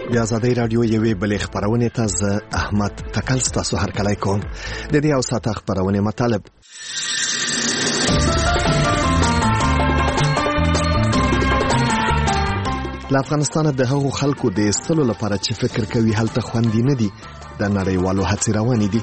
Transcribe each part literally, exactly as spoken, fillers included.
د آزادۍ رادیو یوې بلې خبرونه ته زه احمد تکل ستاسو هرکلی کوم. د دې او ساعت خبرونه مطالب له افغانستان د هغو خلکو د ایستلو لپاره چې فکر کوي هلته خوندي نه دي د نړیوالو هڅې روانې دي.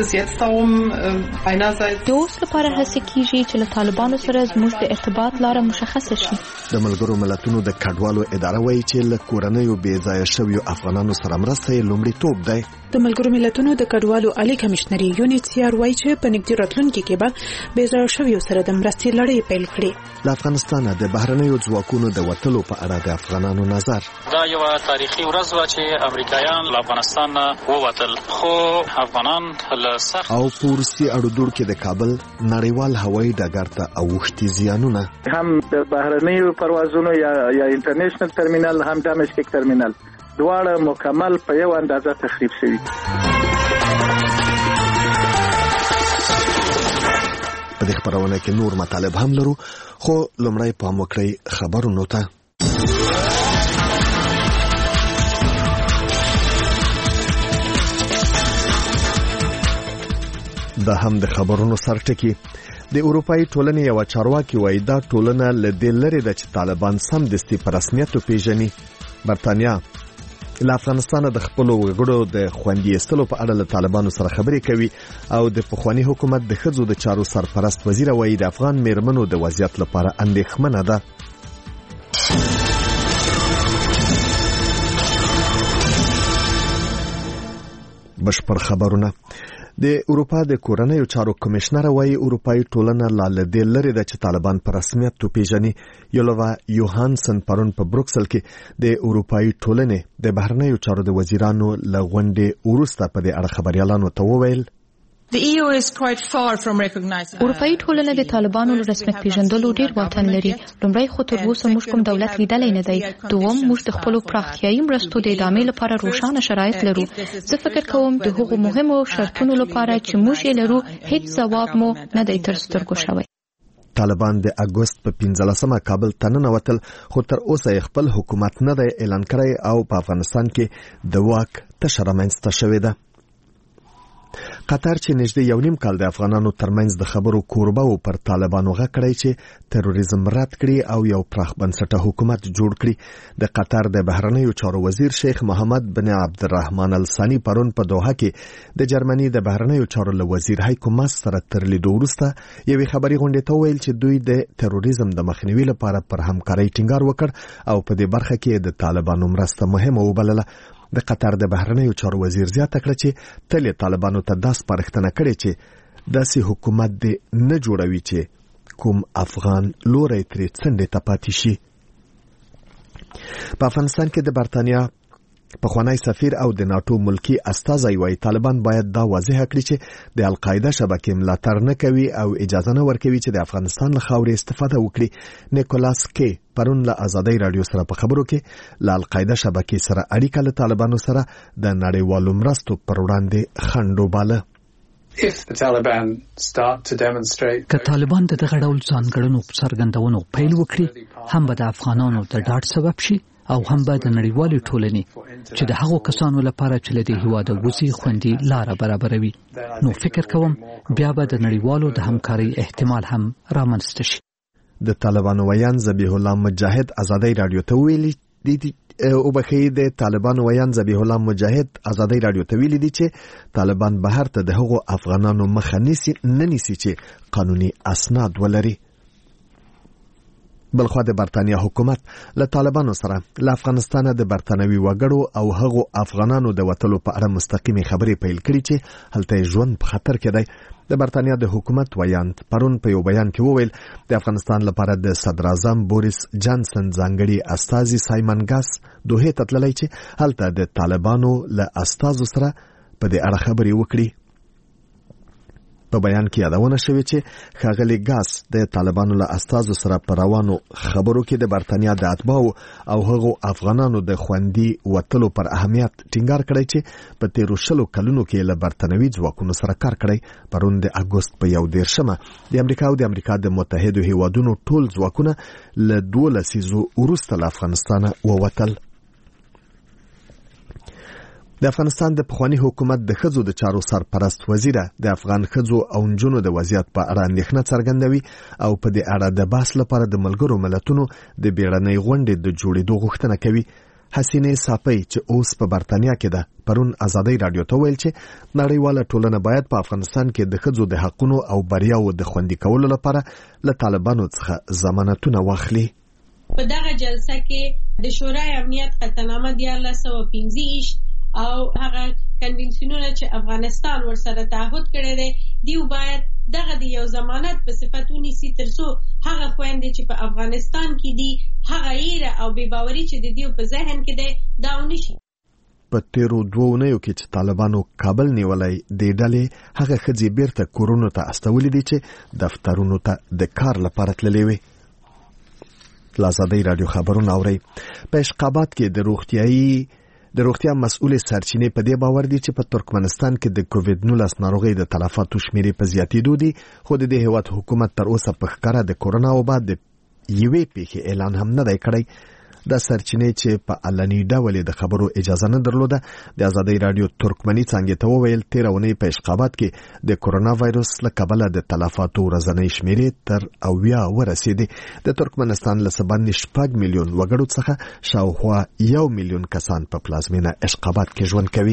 د اوس لپاره هڅې کیږي چې له طالبانو سره زموږ د ارتباط لاره مشخصه شي. د ملګرو ملتونو د کډوالو اداره وایي چې له کورنیو بې ځایه شویو افغانانو سره مرسته یې لومړیتوب دی. د ملګرو ملتونو د کډوالو عالی کمشنري یونیټ سی آر وایي چې په نږدې راتلونکي کې به بې ځایه شویو سره د مرستې لړۍ پیل کړي. له افغانستانه د بهرنیو ځواکونو د وتلو په اړه د افغانانو نظر. دا یو تاریخي ورځ و چې امریکایان له افغانستان ووتل، خو افغانان له سخت او پورسي اړودوړ کې د کابل نړیوال هوایي ډګر ته اوښتي زیانونه، هم د بهرنیو پروازونو یا یا انټرنیشنل ترمینل هم ډامشق ترمینل دواړه مکمل په یو اندازه تخریب شوي. په دې خبرونه کې نور مطالب هم لرو، خو لومړی پام وکړئ خبرونو ته. دا هم د خبرونو سرټکی. د اروپאי ټولنې یو چارواکي وایي دا ټولنه له دې لري د چې طالبان سم دستي په رسمیت پیژني. برتانیا له افغانستان د خپل وګړو د خوندي ایستلو په اړه له طالبانو سره خبرې کوي او د پخوانی حکومت د ښځو د چارو سرپرست وزیر وایي د افغان میرمنو د وضعیت لپاره اندېښمنه ده. بشپړ خبرونه. د اروپا د کورنیو چارو کمشنر وایي اروپאי ټولنه لا لدې لري د چې طالبان په رسمیت پیژني. یولوا یوهانسن پرون په بروکسل کې د اروپאי ټولنې د بهرنیو چارو د وزیرانو لغونډې وروسته په دې اړه خبريالانو ته وویل اروپאי ټولنه د طالبانو له رسمیت پیژندلو ډیر واټن لري. لومړی خو تر اوسه موږ کوم دولت لیدلی نه دی. دوم، موږ د خپل پراختیایي مرستو د ادامې لپاره روښانه شرایط لرو. زه فکر کوم د هغو مهمو شرطونو لپاره چې موږ یې لرو هیڅ ځواب مو نه دی تر سترګو شوی. طالبان د اګوست په پنځلسمه کابل ته ننوتل، خو تر اوسه خپل حکومت نه دی اعلان کړی او په افغانستان کې د واک تشه رامنځته شوې ده. قطر چې نږدې یو نیم کال د افغانانو ترمنځ د خبرو کوربه و پر طالبانو غږ کړی چې تروریزم رد کړي او یو پراخ بنسټه حکومت جوړ کړي. د قطر د بهرنیو چارو وزیر شیخ محمد بن عبدالرحمن الثانی پرون په دوحه کې د جرمني د بهرنیو چارو له وزیر هایکو ماس سره تر لیدو وروسته یوې خبري غونډې ته ویل چې دوی د تروریزم د مخنیوي لپاره پر همکارۍ ټینګار وکړ او په دې برخه کې د طالبانو مرسته مهمه وبلله. د قطر د بهرنیو چارو وزیر زیاته کړه چې تل طالبانو ته داس پرختنه کړي چې داسې حکومت دې نه جوړوي چې کوم افغان لوري ترې څنډه ته پاتې شي. په افغانستان کې د برتانیا پخوانی سفیر او د ناتو ملکی استازی وایي طالبان باید دا واضح کړي چې د القاعده شبکې ملاتړ نه کوي او اجازه نه ورکوي چې د افغانستان له خاورې استفاده وکړي. نیکولاس کې پرون له آزادۍ رادیو سره په خبرو کې له القاعده شبکې سره اړیکه له طالبانو سره د نړیوالو مرستو پر وړاندې خنډ وباله. که طالبان د دغه ډول ځانګړنو څرګندونو پیل وکړي هم به د افغانانو د ډاډ سبب شي او هم به د نړیوالې ټولنې چې د هغو کسانو لپاره چې له دې هیواده وځي خوندي لاره برابروي. نو فکر کوم بیا به د نړیوالو د همکارۍ احتمال هم رامنځته شي. د طالبانو ویان ذبیح الله مجاهد آزادۍ رادیو ته ویلي دي او بخې د طالبانو ویان ذبیح الله مجاهد آزادۍ رادیو ته ویلي دي چې طالبان بهر ته د هغو افغانانو مخه نیسي نه نیسي چې قانوني اسناد ولري. بلخوا د برتانیا حکومت له طالبانو سره له افغانستان د برتانوي وګړو او هغو افغانانو د وتلو په اړه مستقیمي خبرې پیل کړي چې هلته ژوند په خطر کې دی. د برتانیا د حکومت ویان پرون په یو بیان کې وویل د افغانستان لپاره د صدر اعظم بوریس جانسن ځانګړي استازي سایمن ګاس دوحې ته تللی چې هلته د طالبانو له استازو سره په دې اړه خبرې وکړي. په بیان کې یادونه شوې چې ښاغلي ګاس د طالبانو له استازو سره په روانو خبرو کې د برتانیا د اتباعو او هغو افغانانو د خوندي وتلو پر اهمیت ټینګار کړی چې په تیرو شلو کلونو کې له برتانوي ځواکونو سره کار کړی. پرون د اګوست په یو دیرشمه د امریکا او د امریکا د متحدو هیوادونو ټول ځواکونه له دوه لسیزو وروسته له افغانستانه ووتل. د افغانستان د پخوانی حکومت د ښځو د چارو سرپرست وزیره د افغان ښځو او نجونو د وضعیت په اړه اندېښنه څرګندوي او په دې اړه د بحث لپاره د ملګرو ملتونو د بیړنۍ غونډې د جوړېدو غوښتنه کوي. حسینه صافی چې اوس په برتانیا کې ده پرون ازادي رادیو ته ویل چې نړیواله ټولنه باید په افغانستان کې د ښځو د حقوقو او بریاو د خوندي کولو لپاره له طالبانو څخه ضمانتونه واخلي. په دغه جلسه کې د شورای امنیت قطعنامه دیارلس سوه پنځه ویشت او هغه کنوینشنونه چې افغانستان ورسره تعهد کړی دی دیو باید دغه د یو ضمانت په صفت ونیسي ترڅو هغه خويندې چې په افغانستان کې دي هغه ایره او بې باوري چې د دیو په ذهن کې دی دا ونشي. په تیرو دوه اونیو کې چې طالبانو کابل نیولای دی ډلې هغه ښځې بیرته کورونو ته استولې دي چې دفترونو ته د کار لپاره تللې وي. لازادی رادیو خبرونه اوري. په اشقابات کې د روغتيایي د روغتیا مسؤل سرچینې په دې باور دي چې په ترکمنستان کې د کووید نولس ناروغي د تلفاتو شمیرې په زیاتېدو دي خو د دې هیواد حکومت تر اوسه په ښکاره د کورونا وبا د یوې پیښې اعلان هم نه دی کړی. د سرچینې چې په علني ډول د خبرو اجازه نه درلوده د ازادي رادیو ترکمنی څنګه ته وویل تیرونه په اشقابات کې د کورونا وایروس له کبله د تلفاتو ورځنۍ شمیرې تر اویا ورسېدې. د ترکمنستان له سبن شپږ میلیون وګړو څخه شاوخوا یو میلیون کسان په پلازمینه اشقابات کې ژوند کوي.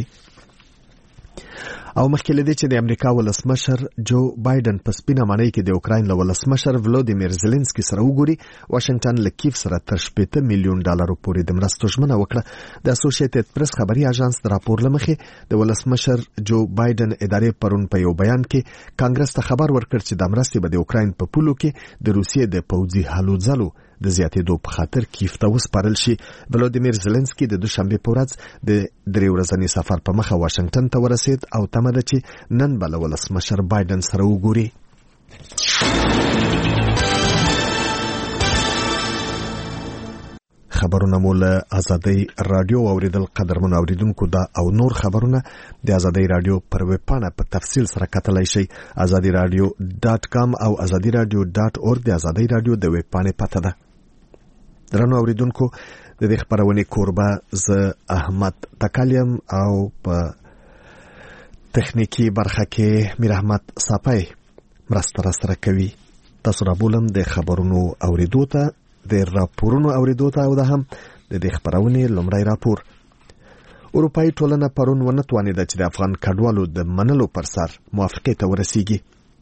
او مخکې لدې چې د امریکا ولسمشر جو بایدن په سپینه معنی کې د اوکراین له ولسمشر ولودیمیر زيلنسکي سره وګوري واشنگټن له کیف سره تر شپږ میلیون ډالر پورې د مرستو ژمنه وکړه. د اسوسییټډ پریس خبري اژانس د راپور لمخې د ولسمشر جو بایدن ادارې پرون په یو بیان کې کانګرس ته خبر ورکړ چې د مرستې به د اوکراین په پولو کې د روسیې د پوځي هلو ځلو د زیاتېدو په خاطر کیف ته وسپارل شي. ولودیمیر زيلنسکي د دوشنبه په ورځ د درې ورځني سفر په مخه واشنگټن ته ورسید او تمه ده چې نن بل ولسمشر بایدن سره وګوري. خبرونه مول ازادي رادیو اوریدل قدرمن اوریدونکو دا او نور خبرونه د ازادي رادیو پر ویب پاڼه په تفصیل سره کتلای شئ azadi radio dot com او azadi radio dot org د ازادي رادیو د ویب پاڼې پته ده. درنو اوریدونکو د دې خبرونه کوربه ز احمد تکالیم او په تخنیکی برخه کې میر احمد صافی مرسته سره کوي. تاسو را بولم د خبرونو اوریدو ته د راپورونو اوریدو ته او د هم د دې خبرونه لومړی راپور. اروپאי ټولنه پرون ونتوانیده چې د افغان کډوالو د منلو پر سر موافقه ته ورسیږي.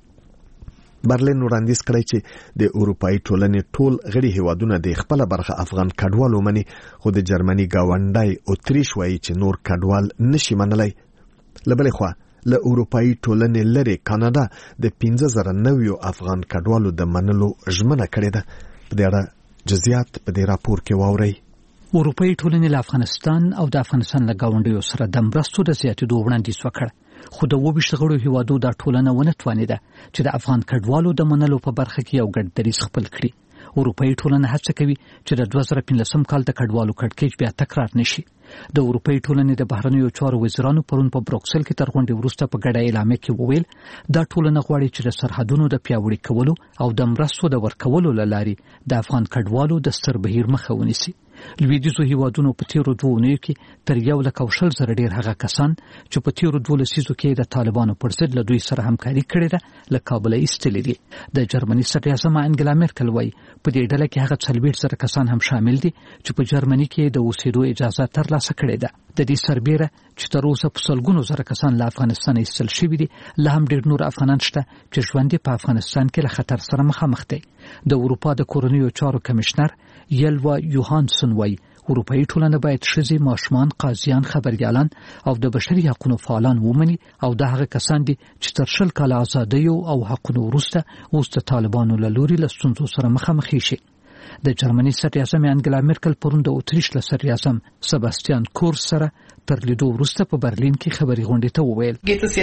برلین وړاندیز کړی چې د اروپאי ټولنې ټول غړي هیوادونه د خپل برخه افغان کډوالو مني خو د جرمني گاونډای اتریش وایي چې نور کډوال نشي منلای. لبلې خو له اروپאי ټولنې لري کاناډا د پنځه زره نویو افغان کډوالو د منلو ژمنه کړې ده. په دې اړه جزئیات په دې راپور کې واورئ. اروپאי ټولنې له افغانستان او د افغانستان له گاونډیو سره د مرستو د زیاتېدو وړاندیز وکړ خو د وبښت غړو هیوادو د ټولنه ونه توانیده چې د افغان کډوالو د منلو په برخه کې یو ګډ دریځ خپل کړي. اروپאי ټولنه هڅه کوي چې د دوه زره پنځلسم کال د کډوالو کړکېچ بیا تکرار نشي. د اروپאי ټولنې د بهرنیو چارو وزیرانو پرون په بروکسل کې تر غونډې وروسته په ګډه اعلامیه کې وویل دا ټولنه غواړي چې د سرحدونو د پیاوړي کولو او د مرستو د ورکولو لاري د افغان کډوالو د ستر بهیر مخه ونیسي. لویدیځو هیوادونو په تیرو دوه اونیو کې تر یو لک او شل زره ډیر هغه کسان چې په تیرو دوه لسیزو کې د طالبانو پر ضد له دوی سره همکاري کړې ده له کابل ایستلې دي. د جرمني صدر اعظم انګلا مرکل وايي په دې ډله کې هغه څلوېښت زره کسان هم شامل دي چې په جرمني کې د اوسېدو اجازه ترلاسه کړې ده. د دې سربېره چې تر اوسه په سلګونو زره کسان له افغانستان ایستل شوي دي لا هم ډیر نور افغانان شته چې ژوند په افغانستان کې له خطر سره مخامخ دي. د اروپا د کورنیو چارو کمشنر یلوا یوهانسن وايي اروپאי ټولنه باید ښځې، ماشومان، قاضیان، خبريالان او د بشري حقوقو فعالان ومني او د هغه کسان دي چې تر شل کاله ازادۍ او حقوقو وروسته اوس د طالبانو له لوري له ستونزو سره مخامخ شي. د جرمني صدر اعظم انګلا مرکل پرون د اتریش له صدر اعظم سباستیان کورس سره تر لیدو وروسته په برلین کې خبري غونډې ته وویل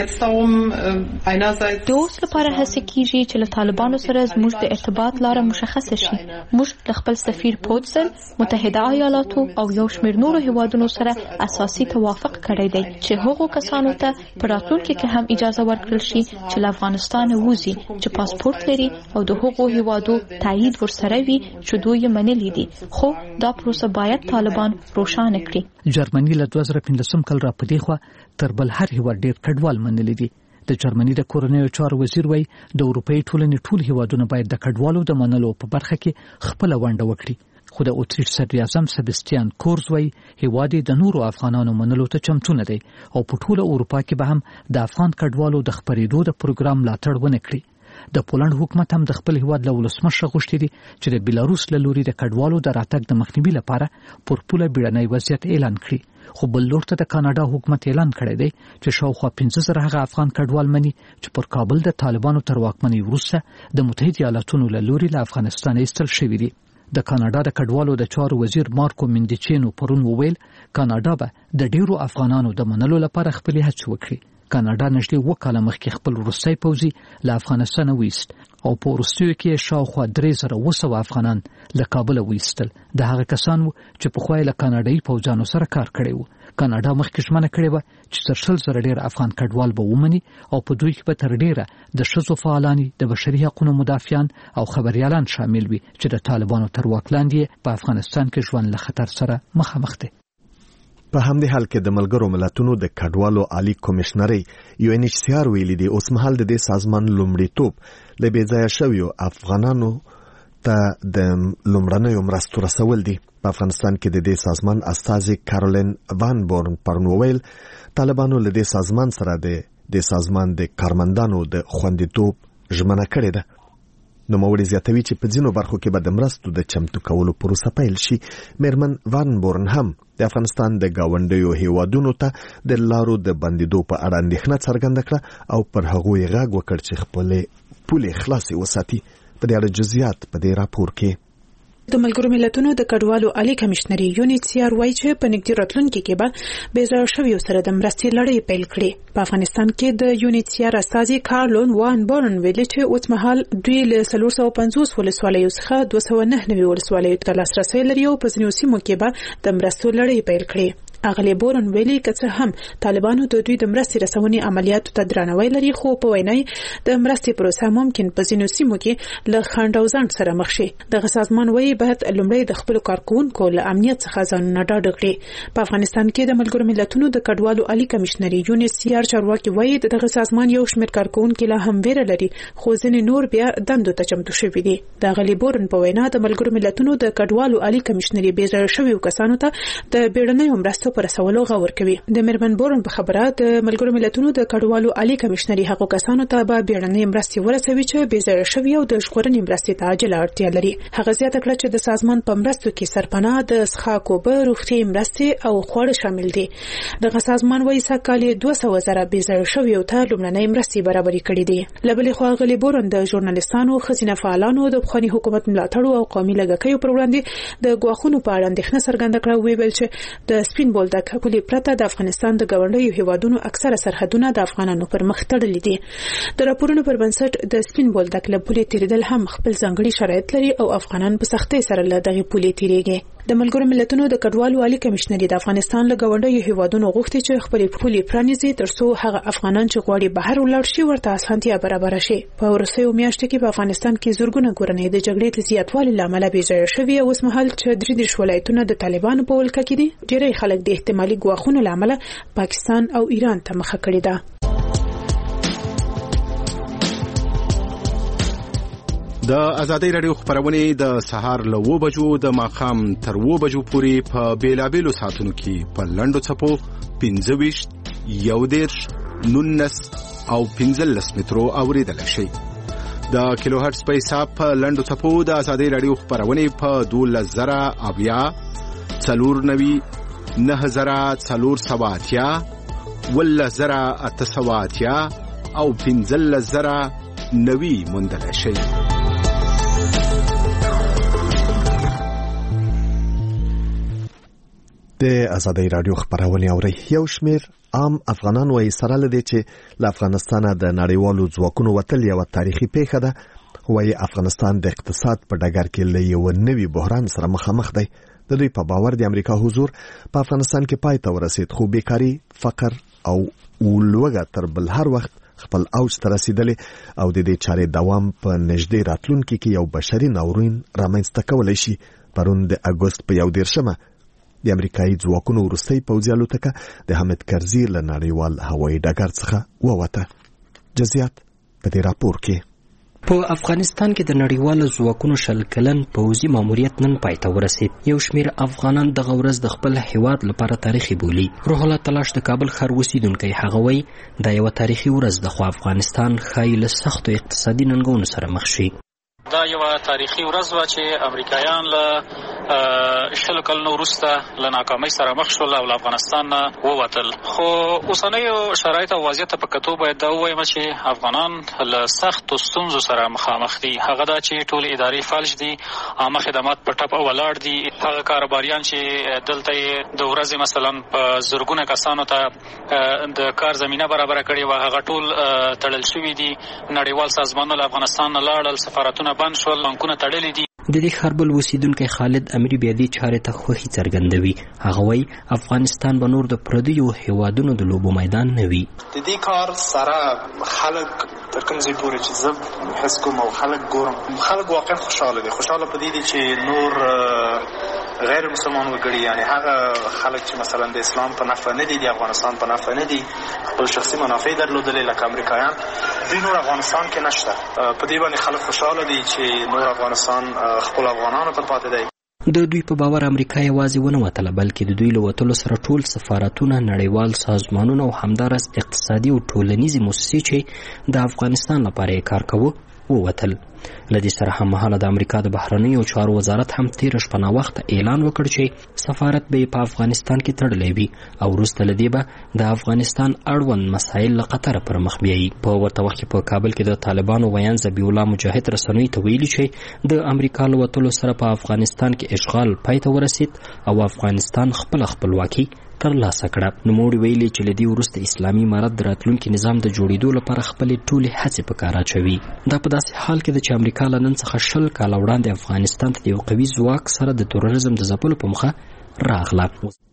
د اوس لپاره هڅه کیږي چې له طالبانو سره زموږ د ارتباط لاره مشخصه شي. موږ له خپل سفیر پوتسل متحده ایالاتو او یو شمېر نورو هیوادونو سره اساسي توافق کړی دی چې هغو کسانو ته په راتلونکي کې هم اجازه ورکړل شي چې له افغانستان ووځي چې پاسپورت لري او د هغو هیوادو تایید ورسره وي چې دوی یې منلي دي. خو دا پروسه باید طالبان روښانه کړي. جرمني له دوه زره پنځلسم کال را پدې خو تر بل هر هیواد ډیر کډوال منل دي. د جرمني د کورنیو چارو وزیر وای د اروپאי ټولنې ټول هیوادونه باید د کډوالو د منلو په برخه کې خپل ونډه وکړي. خو د اوتریش صدر اعظم سبستیان کورز وای هیواد د نورو افغانانو منلو ته چمتو نه دی او په ټوله اروپا کې به هم د افغان کډوالو د خبرېدو د پروګرام ملاتړ ونه کړي. د پولند حکومت هم د خپل هیواد له ولسمشر غوښتي دي چې د بیلاروس له لوري د کډوالو د راتګ د مخنیوي لپاره پر پوله بیړنی وضعیت اعلان کړي. خو بل لور ته د کاناډا حکومت اعلان کړی دی چې شاوخوا پنځه زره هغه افغان کډوال مني چې پر کابل د طالبانو تر واکمنۍ وروسته د متحده ایالاتونو له لوري له افغانستان ایستل شوي دي. د کاناډا د کډوالو د چارو وزیر مارکو مندیچینو پرون وویل کاناډا به د ډیرو افغانانو د منلو لپاره خپل هڅې وکړي. کاناډا نږدې اوه کاله مخکې خپل وروستی پوځي له افغانستانه ویست او په وروستیو کې شاوخوا درې زره اوه سوه افغانان له کابله ویستل. د هغه کسان وو چې پخوا یې له کاناډایي پوځیانو سره کار کړی وو. کاناډا مخکې ژمنه کړې وه چې تر شل زره ډېر افغان کډوال به ومني او په دوی کې به تر ډېره د ښځو فعالانې د بشري حقونو مدافعان او خبریالان شامل وي چې د طالبانو تر واک لاندې په افغانستان کې ژوند له خطر سره مخامخ دي. په همدې حال کې د ملګرو ملتونو د کډوالو عالی کمشنري یو ان ایچ سی آر ویلي دی اوس مهال د دې سازمان لومړیتوب له بې ځایه شویو افغانانو ته د لومړنیو مرستو رسول دي. په افغانستان کې د دې سازمان استازي کارولین وان بورن پرون وویل طالبانو له دې سازمان سره د دې سازمان د کارمندانو د خوندیتوب ژمنه کړې ده. نو موري زیاتوي چې په ځینو برخو کې به د مرستو د چمتو کولو پروسه پیل شي. میرمن وان بورن هم د افغانستان د گاونډیو هیوادونو ته د لارو د بندیدو په اړه اندېښنه څرګنده کړه او پر هغوی غږ وکړ چې خپل پولې خلاصې وساتي. په دې اړه جزئیات په دې راپور کې. د ملګرو ملتونو د کډوالو عالی کمشنري یو ان ایچ سی آر وایي چې په نږدې راتلونکي کې به بې ځایه شویو سره د مرستې لړۍ پیل کړي. په افغانستان کې د یو ان ایچ سی آر استازي کارلون وان بورن ویلي چې اوس مهال دوی له څلور سوه پنځوس ولسوالیو څخه دوه سوه نهه نوي ولسوالیو ته لاسرسی لري او په ځینو سیمو کې به د مرستو لړۍ پیل کړي. اغلی بورن ویلي که څه هم طالبانو د دوی د مرستې رسونې عملیاتو ته درناوی لري خو په وینا د مرستې پروسه ممکن په ځینو سیمو کې له خنډ او ځنډ سره مخ شي. دغه سازمان وایي باید لومړی د خپلو کارکوونکو له امنیت څخه ځانونه ډاډه کړي. په افغانستان کې د ملګرو ملتونو د کډوالو عالی کمشنري یو ان ایچ سی آر چارواکي وایي دغه سازمان یو شمېر کارکوونکي لا هم ویره لري خو ځینې نور بیا دندو ته چمتو شوي دي. د اغلی بورن په وینا د ملګرو ملتونو د کډوالو عالی کمشنري بې ځایه شویو کسانو ته د بیړنیو مرستو پر رسولو غور کوي. د میرمن بورن په خبره د ملګرو ملتونو د کډوالو عالی کمشنري هغو کسانو ته به بیړنۍ مرستې ورسوي چې بې ځایه شوي او د ژغورنې مرستې ته عاجله اړتیا لري. هغه زیاته کړه چې د سازمان په مرستو کې سرپناه د څښاک اوبه روغتیایي مرستې او خواړه شامل دي. دغه سازمان وایي سږکال یې دوه سوه زره بې ځایه شویو ته لومړنۍ مرستې برابرې کړي دي. له بلې خوا اغلې بورن د ژورنالستانو ښځینه فعالانو د پخواني حکومت ملاتړو او قومي لږکیو پر وړاندې د ګواښونو په اړه اندېښنه څرګنده کړه. ویل چې د سپین بولدک پولې پرته د افغانستان د ګاونډیو هیوادونو اکثره سرحدونه د افغانانو پر مخ تړلي دي. د راپورونو پر بنسټ د سپین بولدک له پولې تیریدل هم خپل ځانګړي شرایط لري او افغانان په سختۍ سره له دغه پولې تیریږي. د ملګرو ملتونو د کډوالو عالی کمشنري د افغانستان له ګاونډیو هیوادونو غوښتي چې خپل پولې پرانیزي ترڅو هغه افغانان چې غواړي بهر ولاړ شي ورته اسانتیا برابر شي. په ورسېو میاشتو کې په افغانستان کې زورګونه کورنۍ د جګړې د زیاتوالي لامل بې ځایه شوي او اوس مهال چې درې دېرش ولایتونه د طالبانو په ولکه کې دي. ډېری خلک د احتمالي ګواښونو لامل پاکستان او ایران ته مخه کړې ده. د ازادۍ راډیو خبرونه د سهار له اوه بجو د ماښام تر اوه بجو پورې په بیلابېلو ساعتونو کې په لنډو څپو پنځه ویشت یو دېرش نولس او پنځلس مترو اورېدلی شئ. د کیلو هرټز په حساب په لنډو څپو د ازادۍ راډیو خبرونه په دولس زره اویا څلور نوي نه زره څلور سوه اتیا اوولس زره اته سوه اتیا او پنځلس زره نوي موندلی شئ. د ازادۍ راډیو خبرونه اوري. یو شمېر عام افغانان وايي سره لدی چې له افغانستانه د نړیوالو ځواکونو وتل یو تاریخي پیښه ده. وايي افغانستان د اقتصاد په ډګر کې له یو نوي بحران سره مخامخ دی. د دوی په باور د امریکا حضور په افغانستان کې پای ته ورسید خو بیکاری، فقر او لوږه تر بل هر وخت خپل اوج ته رسیدلې او د دې چارې دوام په نږدې راتلونکي کې یو بشري ناورین رامنځته کولی شي. پرون د اګوست په یو دېرشمه د امریکایي ځواکونو وروستۍ پوځي الوتکه د حامد کرزي له نړیوال هوایي ډګر څخه ووته. جزئیات په دې راپور کې. په افغانستان کې د نړیوالو ځواکونو شل کلن پوځي ماموریت نن پای ته ورسید. یو شمېر افغانان دغه ورځ د خپل هیواد لپاره تاریخي بولي. روح الله تلاش د کابل ښار اوسیدونکی هغه وایي دا یوه تاریخي ورځ ده، خو افغانستان ښایي له سختو اقتصادي ننګونو سره مخ شي. دا یو تاریخي ورځ وه چې امریکایان له شلو کلونو وروسته له ناکامۍ سره مخ شول او له افغانستان نه ووتل. خو اوسنیو شرایطو او وضعیت په کتو باید دا ووایم چې افغانان له سختو ستونزو سره مخامخ دي. هغه دا چې ټول ادارې فلج دي، عامه خدمات په ټپ ولاړ دي. هغه کاروباریان چې دلته د ورځې مثلا په زرګونه کسانو ته د کار زمینه برابره کړې وه، هغه ټول تړل شوي دي. نړیوال سازمانونه له افغانستان نه لاړل، سفارتونه بند شول، بانکونه تړلي دي. د دې ښار بل اوسیدونکی خالد امیر بیا دې چارې ته خوښي څرګندوي. هغه وایي افغانستان به نور د پردیو هیوادونو د لوبو میدان نه وي. د دې کار سره خلک تر کوم ځای پورې چې زه حس کوم او خلک ګورم، خلک واقعا خوشحاله دي. خوشحاله په دې دي چې نور غیر مسلمان وګړي، یعنی هغه خلک چې مثلا د اسلام په نفع نه دي، د افغانستان په نفع نه دي، خپل شخصي منافع درلودلې لکه امریکایان، دوی نور افغانستان کې نشته. په دې باندې خلک خوشحاله دي چې نور افغانستان خپل افغانانو ته پاتې دی. د دوی په باور امریکا یوازې ونه وتله، بلکې د دوی له وتلو سره ټول سفارتونه، نړیوال سازمانونه او همداراز اقتصادي او ټولنیزې موسسې چې د افغانستان لپاره یې کار کوو ووتل. له دې سره هممهاله د امریکا د بهرنیو چارو وزارت هم تېره شپه ناوخته اعلان وکړ چې سفارت به یې په افغانستان کې تړلی وي او وروسته له دې به د افغانستان اړوند مسایل له قطره پر مخ بیایي. په ورته وخت کې په کابل کې د طالبانو ویان ذبیح الله مجاهد رسنیو ته ویلي چې د امریکا له وتلو سره په افغانستان کې اشغال پای ته ورسید او افغانستان خپله خپلواکي ترلاسه کړه. نوموړي ویلي چې له دې وروسته اسلامي امارت د راتلونکي نظام د جوړېدو لپاره خپلې ټولې هڅې په کار اچوي. دا په داسې حال کې ده چې امریکا له نن څخه شل کاله وړاندې افغانستان ته د یو قوي ځواک سره د تروریزم د ځپلو په موخه راغله.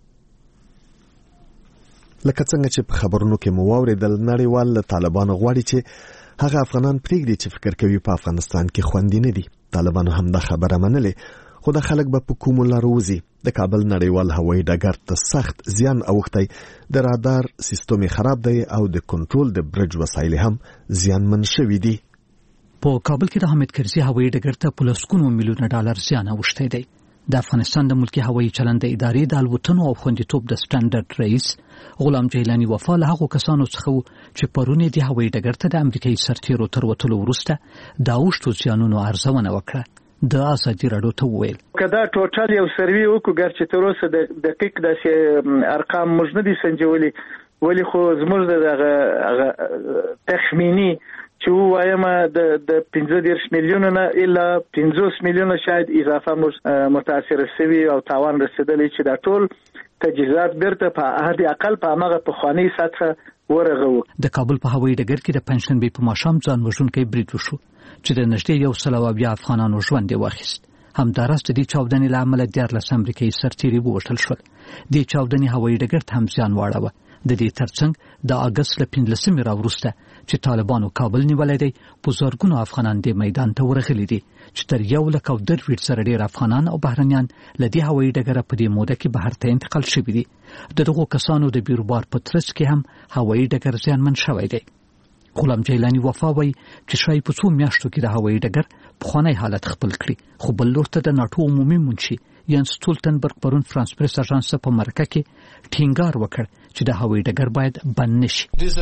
لکه څنګه چې په خبرونو کې مو واورېدل، نړیوال له طالبانو غواړي چې هغه افغانان پرېږدي چې فکر کوي په افغانستان کې خوندي نه دي. طالبانو هم دا خبره منلې، خو د خلک به په کومو لارو وځي. د کابل نړیوال هوایي ډګر ته سخت زیان اوښتی، د رادار سیستم خراب دی او د کنټرول د برج وسایل هم زیانمن شوي دي. په کابل کې د حامد کرزي هوایي ډګر ته په لسګونو میلیونه ډالر زیان اوښتی دی. د افغانستان د ملکي هوایي چلند د ادارې د الوتنو او خوندیتوب د سټنډرډ رئیس غلام جیلانی وفا له هغو کسانو څخه و چې پرون یې د هوایي ډګر ته د امریکایي سرتیرو تر وتلو وروسته د اوښتو زیانونو ارزونه وکړه. د ازادي راډیو ته وویل کدا ټوټال یو سروي وکړو ګرچې تر اوسه د دقیق داسې ارقام موږ نه دي سنجولي، ولی خو زموږ دغه تخمینی چې وایم د د پنځه دېرش میلیونه نه الا پنځوس میلیونه شاید اضافه متاثر شوي او تاوان رسیدلی چې دا ټول تجهیزات بیرته په حد اقل په هغه پخواني سطحه ورغو. د کابل په هوایي ډګر کې د پنځشنبې په ماښام ځان وژونکی برید وشو چې د نږدې یو سل او بیا افغانانو ژوند یې واخیست. همداراز د دې چاودنې له امله دیارلس امریکایي سرتیري ووژل شول. دې چاودنې هوایي ډګر ته هم زیان واړوه. د دې ترڅنګ د اګست له پنځلسمې راوروسته چې طالبانو کابل نیولی دی، په زرګونو افغانان دې میدان ته ورغلي دي چې تر یو لک او درویشت زره ډېر افغانان او بهرنیان له دې هوایي ډګره په دې موده کې بهر ته انتقال شوي دي. د دغو کسانو د بیروبار په ترڅ کې هم هوایي ډګر زیانمن شوی دی. غلام جیلانی وفا وایي چې شاید په څو میاشتو کې د هوایي ډګر پخوانی حالت خپل کړي، خو بل لور ته د ناټو عمومي منشي یانس سټولټنبرګ پرون فرانس پریس اژانس په مرکه کې ټینګار وکړ چې د هوایي ډګر باید بند نشي.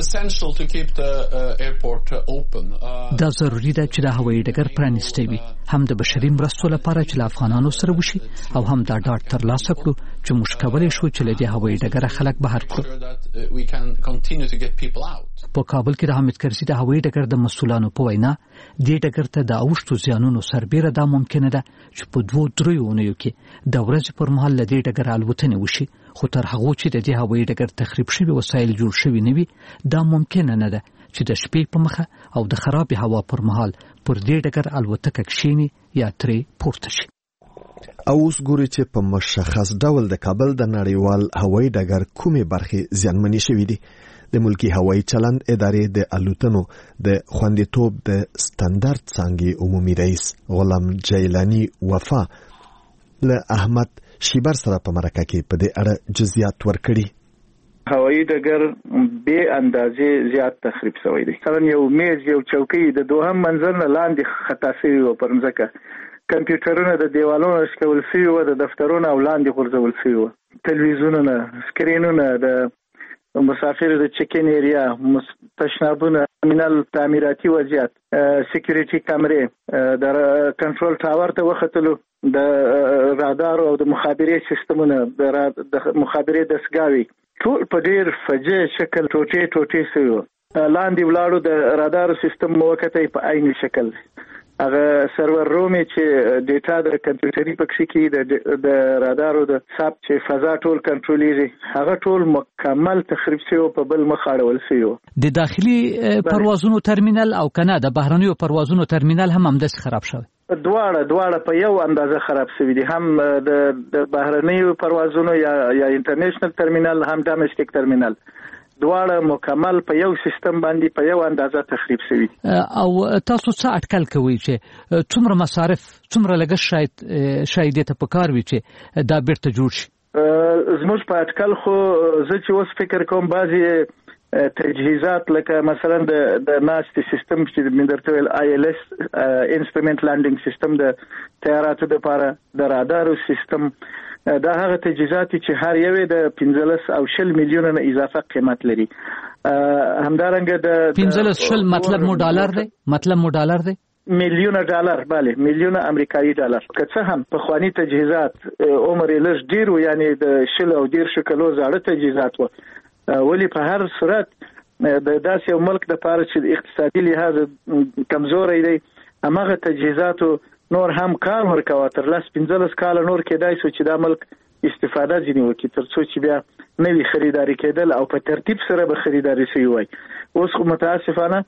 دا ضروري ده چې د هوایي ډګر پرانیستی وي، هم د بشري مرستو لپاره چې له افغانانو سره وشي او هم دا ډاډ ترلاسه کړو چې موږ کولی شو چې له دې هوایي ډګره خلک بهر کړو. په کابل کې د حامد کرزي د هوایي ډګر د مسؤلانو په وینا دې ډګر ته د اوښتو زیانونو سربیره دا ممکنه ده چې په دوو دریو اونیو کې د ورځې پر مهال له دې ډګره الوتنې وشي، خو تر هغو چې د دې هوایي ډګر تخریب شوي وسایل جوړ شوي نه وي، دا ممکنه نه ده چې د شپې په مخه او د خرابې هوا پر مهال پر دې ډګر الوتکه کښیني یا ترې پورته شي. او اوس ګوري چې په مشخص ډول د کابل د نړیوال هوایي ډګر کومې برخې زیانمنې شوي دي. د ملکی هوایي چلند ادارې د الوتنو د خوندیتوب د سټنډرډ څانګې عمومي رئیس غلام جیلانی وفا له احمد شیبر سره په مرکه کې په دې اړه جزئیات ورکړي. هوایي ډګر به اندازې زیات تخریب شوی دی. مثلا یو میز یو چوکۍ د دوهم منزل نه لاندې خطا شوی و پر ځمکه. کمپیوټرونه د دیوالونو شکول شوی و، د دفترونو او لاندې غورځول شوی و. تلویزیونونه، سکرینونه، د مسافر د چکین ایریا، تشنابونه، ترمینل تعمیراتي وضعیت، سکیورټي کیمرې، د کنټرول ټاور ته وختلو، د رادار او د مخابرې سیستمونه، د مخابرې دستګاوي ټول په ډیر فجیع شکل ټوټې ټوټې شوی و. لاندې ولاړو د رادار سیستم موقته په عین شکل هغه سرور رومي چې ډیټا د کمپیوټري پکې کې د رادارو د ساب چې فضا ټول کنټرولېږي هغه ټول مکمل تخریب شوی په بل مخ اړول شوی. د داخلي پروازونو ترمینل او کنه د بهرنیو پروازونو ترمینل هم همداسې خراب شوی. دواړه دواړه په یو اندازه خراب شوی دي، هم د بهرنیو پروازونو یا یا انټرنیشنل ترمینل هم ډومېسټک ترمینل، دواړه مکمل په یو سیستم باندې په یو اندازه تخریب شوی. او تاسو څه اټکل کوئ چې څومره مصارف څومره لګښت شاید شاید ته پکار وي چې دا بیرته جوړ شي؟ زموږ په اټکل خو زه چې اوس فکر کوم بعضی تجهیزات لکه مثلا د د ناستي سیستم چې من درته ویل آی ایل اس انسټرومنت لانډینګ سیستم د طیاراتو لپاره، د رادارو سیستم، دا هغه تجهیزات چې هر یو د پنځلس او شل میلیونه نه اضافه قیمت لري. همدارنګه د پنځلس شل مطلب مو ډالر دی مطلب مو ډالر دی میلیونه ډالر، bale میلیونه امریکایي ډالر. که څه هم په خواني تجهیزات عمر یې لږ ډیر و، یعنی د شل او ډیر شکلو زاړه تجهیزات و، ولی په هر صورت د داسې یو ملک د پاره چې اقتصادي لحاظ کمزوري دی هغه تجهیزاتو نور هم کار ورکوه تر لاس پنځلس کال نور کېدای شو چې دا ملک استفاده ځنی وکړي تر څو چې بیا نوی خریداري کېدل او په ترتیب سره به خریداري شوی وای. اوس خو متاسفانه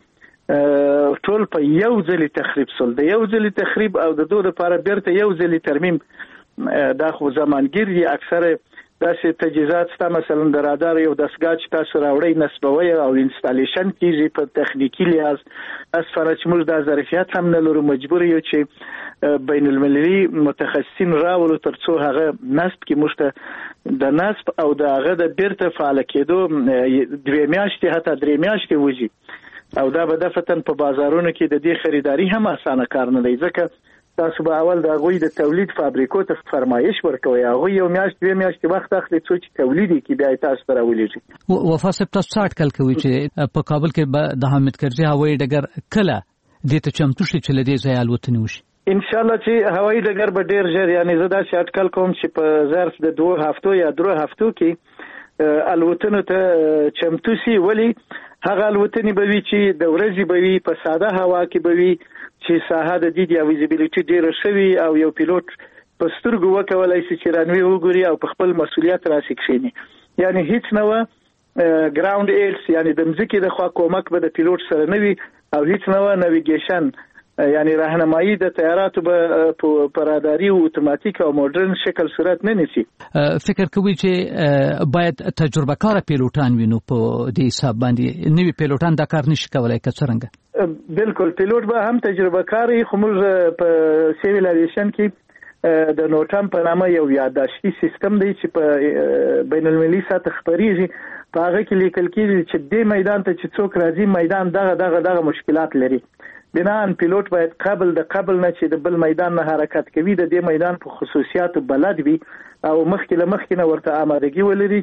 ټول په یو ځلې تخریب شول. د یو ځلې تخریب او د دوه لپاره بیرته یو ځلې ترمیم دا خو زمانګیر دی. اکثره داسې تجهیزات ستا مثلا د رادار یو دستګاه چې تاسو راوړئ نصبوي او انسټالیشن کیږي په تخنیکی لحاظ اسفاره چې موږ د ظرفیت هم نه لرو، مجبور یو چې بین المللي متخصصین راولو تر څو هغه نصب کې موږ ته د نصب او د هغه د بیرته فعال کېدو دوه میاشتې حتی درې میاشتې وځي، او دا به دفتن په بازارونو کې د دې خریداري هم اسانه کار نه دی، ځکه تاسو به اول د غوی د تولید فابریکو ته فرمایش ورکوي، هغه یو میاشت دوه میاشتې وخت اخلي څو چې تولید کې بیا تاسو ته راولېږي. وفا صاحب تاسو څه اټکل کوئ چې په کابل کې د حامد کرزي هوایي ډګر کله دې ته چمتو شي چې له دې ځایه الوتنې وشي؟ ان شاء الله چې هوایي ډګر به ډیر ژر، یعنی زه دا چې اټکل کوم چې په ظرف د دوه هفتو یا درو هفتو کې الوتنو ته چمتو شي. ولی هغه الوتنې به وي چې د ورځې به وي، په ساده هوا کې به وي چې ساحه د دید یا ویزیبیلیټي ډیره شوي او یو پیلوټ په سترګو وکولای شي چې رانوي وګوري او په خپل مسؤلیت راسي کښیني. یعنی هیڅ نه و ګراوند ایډز، یعنی د مځکې د خوا کومک به د پیلوټ سره نه وي، او هیڅ نه و ناویګیشن، یعنی راهنمایي د طیاراتو به په راداري او اتوماتیک او مدرن شکل صورت نه نیسي. فکر کوي چې باید تجربه کار پیلوټان وینو په دې حساب باندې، نوی پیلوټان دا کار نشي کولای که څنګه؟ بالکل پیلوټ به هم تجربه کاری، خو موږ په سیویل ایویشن کې د نوټم په نامه یو یاداشتي سیستم دی چې په بین المللي سطح خبريږي، په هغه کې لیکل کېږي چې د میدان ته چې څوک راځي میدان دغه دغه دغه مشکلات لري، بنان پیلوټ باید قبل د قبل نه چې د بل میدان نه حرکت کوي د دې میدان په خصوصیاتو بلد وي او مخکې له مخکې نه ورته آمادګي ولري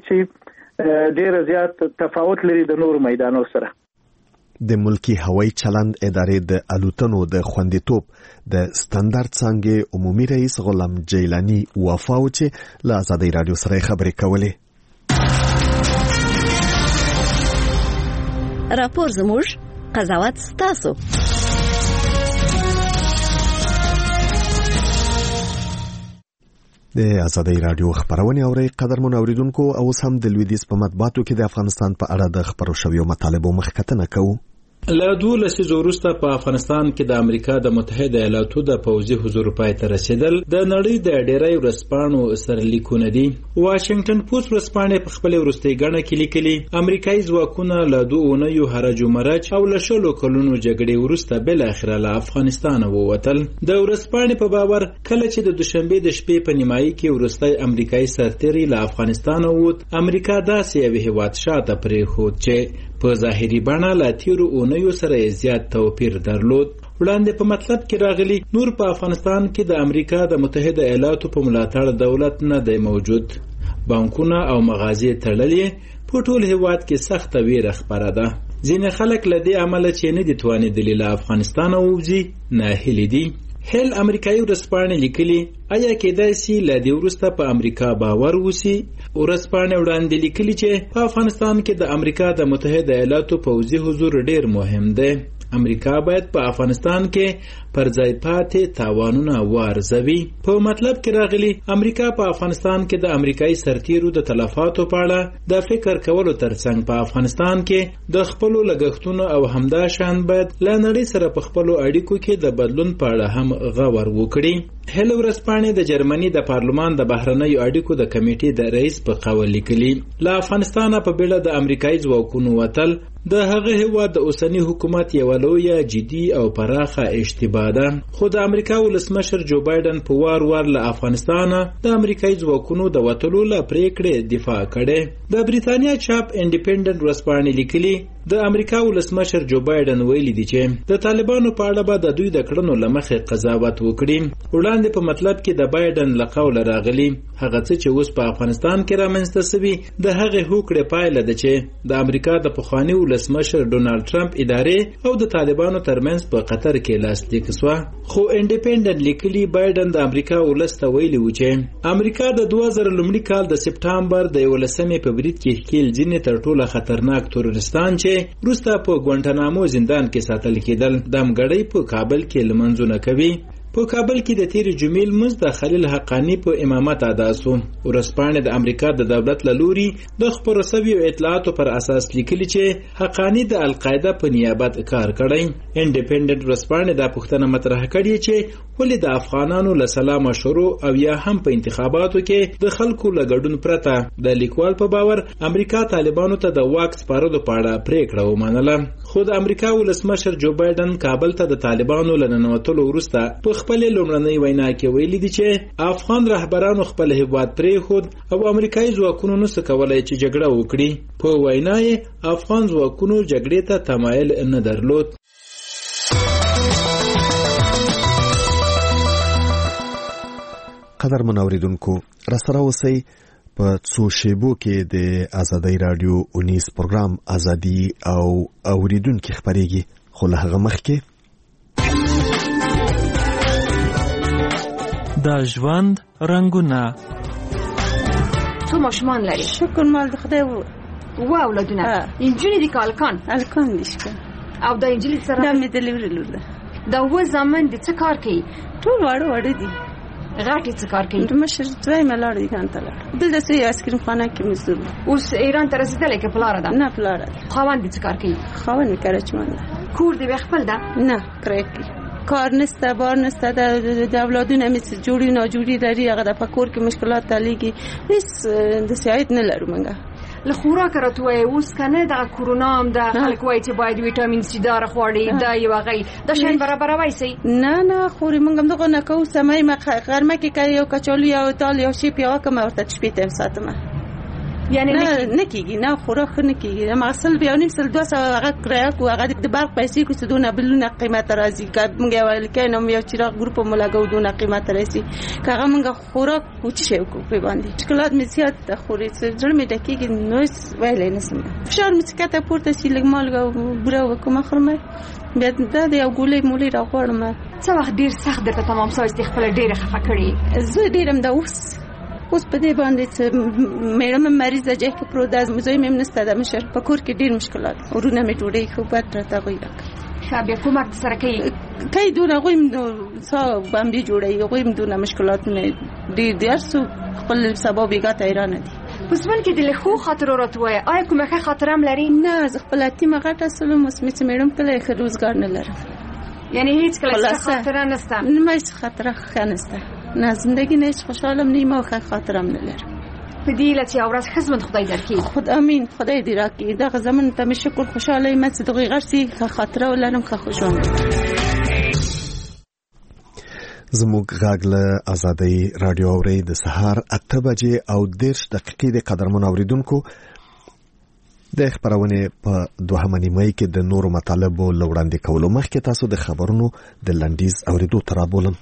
چې ډیر زیات تفاوت لري د نور میدانو سره. د ملکی هوایی چلند ادارې د الوتنو د خوندیتوب د ستاندرد څنګه عمومي رئیس غلام جیلانی وفاو چې له آزادۍ رادیو سره خبرې کولې. راپور زموږ قضاوت ستاسو. د آزادۍ رادیو خبرونه اوري قدرمن اوریدونکو، او هم د لویدیز په مطبوعاتو کې د افغانستان په اړه د خبرو شویو مطالبو مخکتنه کوو. له دوه لسیزو وروسته په افغانستان کې د امریکا د متحده ایالاتو د پوځي حضور پای ته رسیدل د نړۍ د ډېری ورځپاڼو سرلیکونه دي. واشنگټن پوسټ ورځپاڼې په خپل وروستۍ غاڼه کې لیکلي امریکایي ځواکونه له دوه اونیو هرج و مرج او له شلو کلونو جګړې وروسته بل اخره له افغانستان ووتل. د ورځپاڼې په باور کله چې د دوشنبه د شپې په نیمایي کې وروستۍ امریکایي سرتیری له افغانستان ووت، امریکا داسې یو هیواد شاته پرېښود چې په ظاهري بڼه له تیرو اونیو سره زیات توپیر درلود. وړاندې په مطلب کې راغلی نور په افغانستان کې د امریکا د متحده ایالاتو په ملاتړ دولت نه دی موجود. بانکونه او مغازې تړلې، په ټول هیواد کې سخته ویره خپره ده. ځینې خلک له دې امله چې نه دي توانېدلي له افغانستانه ووځي ناهیلي دي. هیل امریکایي ورځپاڼې لیکلي آیا کېدای سي له دې وروسته په امریکا باور وسي. ورځپاڼې وړاندې لیکلي چې په افغانستان کې د امریکا د متحده ایالاتو پوځي حضور ډېر مهم دی. امریکا باید په افغانستان کې پر ځای پاتې تاوانونه وارزوي. په مطلب کې راغلي امریکا په افغانستان کې د امریکایي سرتیرو د تلفاتو په اړه د فکر کولو ترڅنګ په افغانستان کې د خپلو لګښتونو او همدا شان باید له نړۍ سره په خپلو اړیکو کې د بدلون په اړه هم غور وکړي. هیل ورځپاڼې د جرمني د پارلمان د بهرنیو اړیکو د کمیټې د رئیس په قول لیکلي له افغانستانه په بیړه د امریکایي ځواکونو وتل د هغه هیواد د اوسنی حکومت یوه لویه جدي او پراخه اشتباه ده. خو د امریکا ولسمشر جو بایدن په وار وار له افغانستانه د امریکایي ځواکونو د وتلو له پریکړې دفاع کړې. د بریتانیا چاپ انډیپندنت ورځپاڼې لیکلي د امریکا ولسمشر جو بایدن ویلي دي چې د طالبانو په اړه به د دوی د کړنو له مخې قضاوت وکړي. وړاندې په مطلب کې د بایدن له قوله راغلي هغه څه چې اوس په افغانستان کې رامنځته سوي د هغې هوکړې پایله ده چې د امریکا د پخواني ولسمشر ډونالډ ټرمپ ادارې او د طالبانو ترمنځ په قطر کې لاسلیک سوه. خو انډیپندنت لیکلي بایدن د امریکا ولس ته ویلي و چې امریکا د دوه زره لومړي کال د سپټامبر د یولسمې په برید کې ښکیل ځینې تر ټوله خطرناک تروریستان چې وروسته په ګوانټانامو زندان کې ساتل کېدل د همګړۍ په کابل کې لمنځونه کوي. په کابل کې د تیر جمیل مز د خلیل حقانی په امامت ادا سو. ورځپاڼې د امریکا د دولت له لوري د خپرو شویو اطلاعاتو پر اساس لیکلي چې حقانی د القاعده په نیابت کار کړی. انډیپندنت ورځپاڼې دا پوښتنه مطرح کړې چې ولې د افغانانو له سلا مشورو او یا هم په انتخاباتو کې د خلکو له ګډون پرته د لیکوال په باور امریکا طالبانو ته د واک سپارلو په اړه پریکړه ومنله. خو د امریکا ولسمشر جو بایدن کابل ته د طالبانو له ننوتلو وروسته په خپل لومړنۍ وینا کې ویلي دي چې افغان رهبرانو خپل هیواد پرېښود او امریکایي ځواکونو نشي کولای چې جګړه وکړي. په وینا یې افغان ځواکونو جګړې ته تمایل نه درلود. قدر منوریدونکو راسره اوسئ. په څو شیبو کې د ازادۍ رادیو اونیس پروګرام ازادي او اوریدونکو خبرېږي. خو له هغه مخکې د ژوند رنگونه. څو ماشومان لري؟ شکر مال د خدای وو. وا اولادونه؟ انجونې دي که هلکان؟ هلکان دي شکر. او دا انجلې سره؟ دا مې د لیورې لور ده. دا اووه زامن دي څه کار کوي؟ ټول واړه واړه دي. غاټې څه کار کوي؟ د مشر ځای مې لاړ دي ګان ته لاړ. دلته یو آیسکریم خانه کې مزدور. اوس ایران ته رسېدلی که پلاره ده؟ نه پلاره ده. خاوند دې څه کار کوي؟ خاوند مې کراچمان ده. کور دې بیا خپل ده؟ نه کرایه کوي. کار نسته، بار نسته، د اولادونه مې جوړي ناجوړي لري، هغه د په کور کې مشکلات تلیږي. هېڅ د سعایت نه لرو موږ. له خوراکه راته وایي اوس که نه دغه کورونا هم ده، خلک وایي چې باید ویټامین سی داره خواړې دا یو هغه دا شیان برابروی سئ؟ نه نه خورې موږ هم دغه نه کوو. سمی غرمه کې که یو کچالو یا دال یا شی پیاوه کړم ورته شپې ټایم ساتم. یعنی نه کېږي، نه خوراک ښه نه کېږي. هماغه سل بیا نیم سل دوه سوه هغه کرایه کړو، هغه د برق پیسې کړو چې دونه بلونه قیمت راځي. که موږ یو لیکین هم یو چراغ ګروپ هم لګوو دونه قیمت راځي. که هغه موږ خوراک وچ شی وکړو پرې باندې مشکلات مې زیات ده. خورې زړه مې ډکېږي نو هېڅ ویلی نه شم. فشار مې چې کته پورته شي لږ مالګه او بوره وکړم خورم بیا دا د یو ګولۍ مولۍ راغواړم. څه وخت ډېر سخت درته تمام سوی چې خپله ډېره خفه کړې؟ زه ډېر هم ده اوس اوس په دې باندې چې میړه مې مریض ده، جای کې پروت ده، زوی مې هم نشته د مشر په کور کې ډېر مشکلات. ورونه مې ډوډۍ ښه بد راته هغوی راکوي. ښه بیا کومک سره کوي؟ کوي دونه هغوی هم سا بمبې جوړوي، هغوی هم دونه مشکلاتونه ډېر دي. هر څوک خپل سبا بېګا ته حیرانه دي. پسمن کې د لخوا خاطر راته آیا کومه ښه خاطر هم لري؟ نه زه خپل تیمه غټه سلم مسمې میډم کله ښه روزګار نه لرم، یعنی هیڅ کله څه خاطر نشته؟ نه هیڅ خاطر ښه نشته، نه زندگی نه هیڅ خوشحالم نیمه ښه خاطر هم نه لرم. په دې لته یو ورځ خدمت خدای درکړي. خود امین، خدای دې راکړي. دغه زمون ته مې شکر خوشاله یم چې دغه غرسي ښه خاطر ولرم، ښه خوشاله. زموږ غږ له آزادۍ رادیو اوري د سهار اته بجې او دېرش دقیقې د قدرمنو اوریدونکو د خبرونه په دوهمه نیمه کې د نورو مطالبو لوړاندې کولو مخکې تاسو د خبرونو د لنډیز اوریدو ترابولم.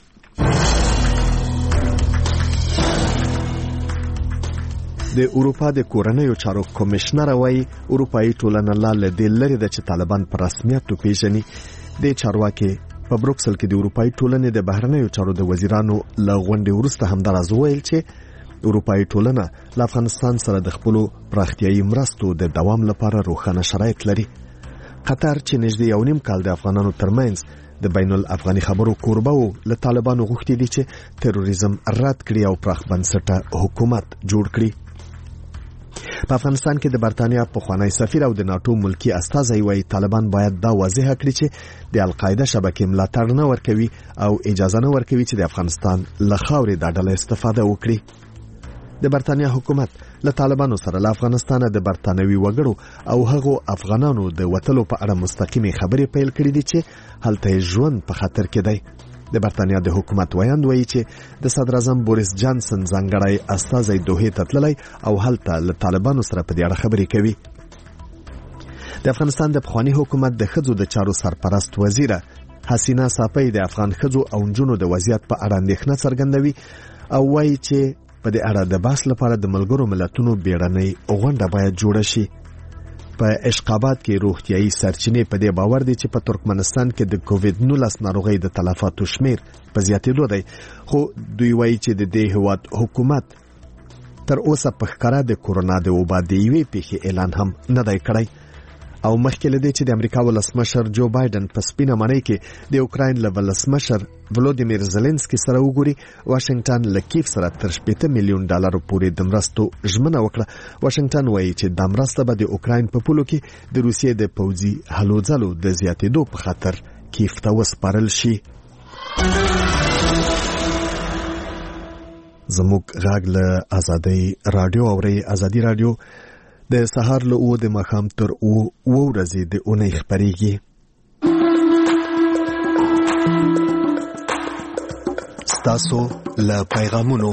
د اروپا د کورنیو چارو کمشنر وايي اروپאי ټولنه لا له دې لري د چې طالبان په رسمیت پیژني. د چارواکي په بروکسل کې د اروپאי ټولنې د بهرنیو چارو د وزیرانو له غونډې وروسته همداراز ویل چې اروپאי ټولنه له افغانستان سره د خپل پراختیايي مرستو د دوام لپاره روښانه شرایط لري. قطر چې نږدې یو نیم کال د افغانانو ترمنځ د بین الافغاني خبرو کوربه و له طالبانو غوښتي دي چې تروریزم رد کړي او پراخ بنسټه حکومت جوړ کړي. په افغانستان کې د برتانیا پخوانی سفیر او د ناتو ملکی استازی وايي طالبان باید دا واضح کړي چې د القاعده شبکې ملاتړ نه ورکوي او اجازه نه ورکوي چې د افغانستان له خاورې د ډلې استفاده وکړي. د برتانیا حکومت له طالبانو سره له افغانستانه د برتانوي وګړو او هغو افغانانو د وټلو په اړه مستقیمي خبرې پیل کړې دي چې هلته ژوند په خطر کې دی. د برتانیا د حکومت ویاند وایي چې د صدر اعظم بوریس جانسن ځانګړی استازی دوحې ته تللی او هلته له طالبانو سره په دې اړه خبرې کوي. د افغانستان د پخوانی حکومت د ښځو د چارو سرپرست وزیره حسینا صافی د افغان ښځو او نجونو د وضعیت په اړه اندېښنه څرګندوي او وایي چې په دې اړه د بحث لپاره د ملګرو ملتونو بیړنۍ غونډه باید جوړه شي. په اشقاباد کې روغتيایي سرچینې په دې باور دي چې په ترکمنستان کې د کووډ نولس ناروغۍ د تلفاتو شمیر په زیاتېدو دی، خو دوی وایي چې د دې هیواد حکومت تر اوسه په ښکاره د کورونا د وبا د یوې پیښې اعلان هم نه دی کړی. او مخکې له دې چې د امریکا ولسمشر جو بایدن په سپینه مړۍ کې د اوکراین له ولسمشر ولودیمیر زيلنسکي سره وګوري، واشنگټن له کیف سره تر شپږ میلیون ډالر پورې د مرستو ژمنه وکړه. واشنگټن وایي چې د مرسته به د اوکراین په پولو کې د روسیې د پوځي هلو ځلو د زیاتېدو په خاطر کیف ته وسپارل شي. زموږ غږ له آزادۍ رادیو اوري. آزادۍ رادیو د سهار له او د مخام تر او او ورځې د اونۍ خبريږي. ستاسو له پیغامونو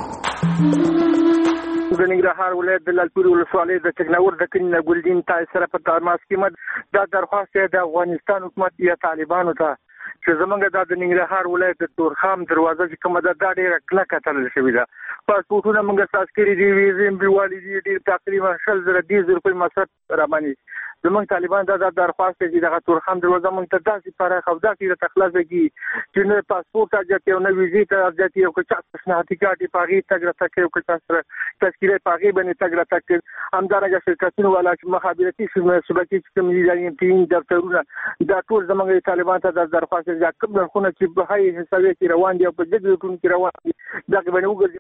د ننګرهار ولایت د لالپورې ولسوالۍ د ټکناور د کلي ګلدین تای سره په تماس کې مد دا درخواست د افغانستان حکومت یا طالبانو ته چې زمونږ د ننګرهار ولایت د تورخام دروازه چې کومه ده دا ډېره کلکه تړل شوې ده. پاسپورټونه موږ اساس کړي دي، ویزې بیوالي دي، ډېر تقریبا شل زره دېرش روپۍ مصرف را باندې زمونږ طالبان دا د درخواست چې دغه تورخام دروازه موږ ته داسې پراخه او داسې د تخلاص کړي چې نه پاسپورټ اجازه او نه ویزې ته اجازه یو کچا تشنهاتي کارت پاغي تګ را تک یو کچا سره تذکیره پاغي باندې تګ را تک همدارنګه شرکتونو والا چې مخابراتي شبکې چې کوم دي ټیم دفترونه دا ټول زمونږ طالبان ته د درخواست چې کوم خونه چې په هي حسابي کې روان دي او په دې ټول کې روان دي دا باندې وګورئ.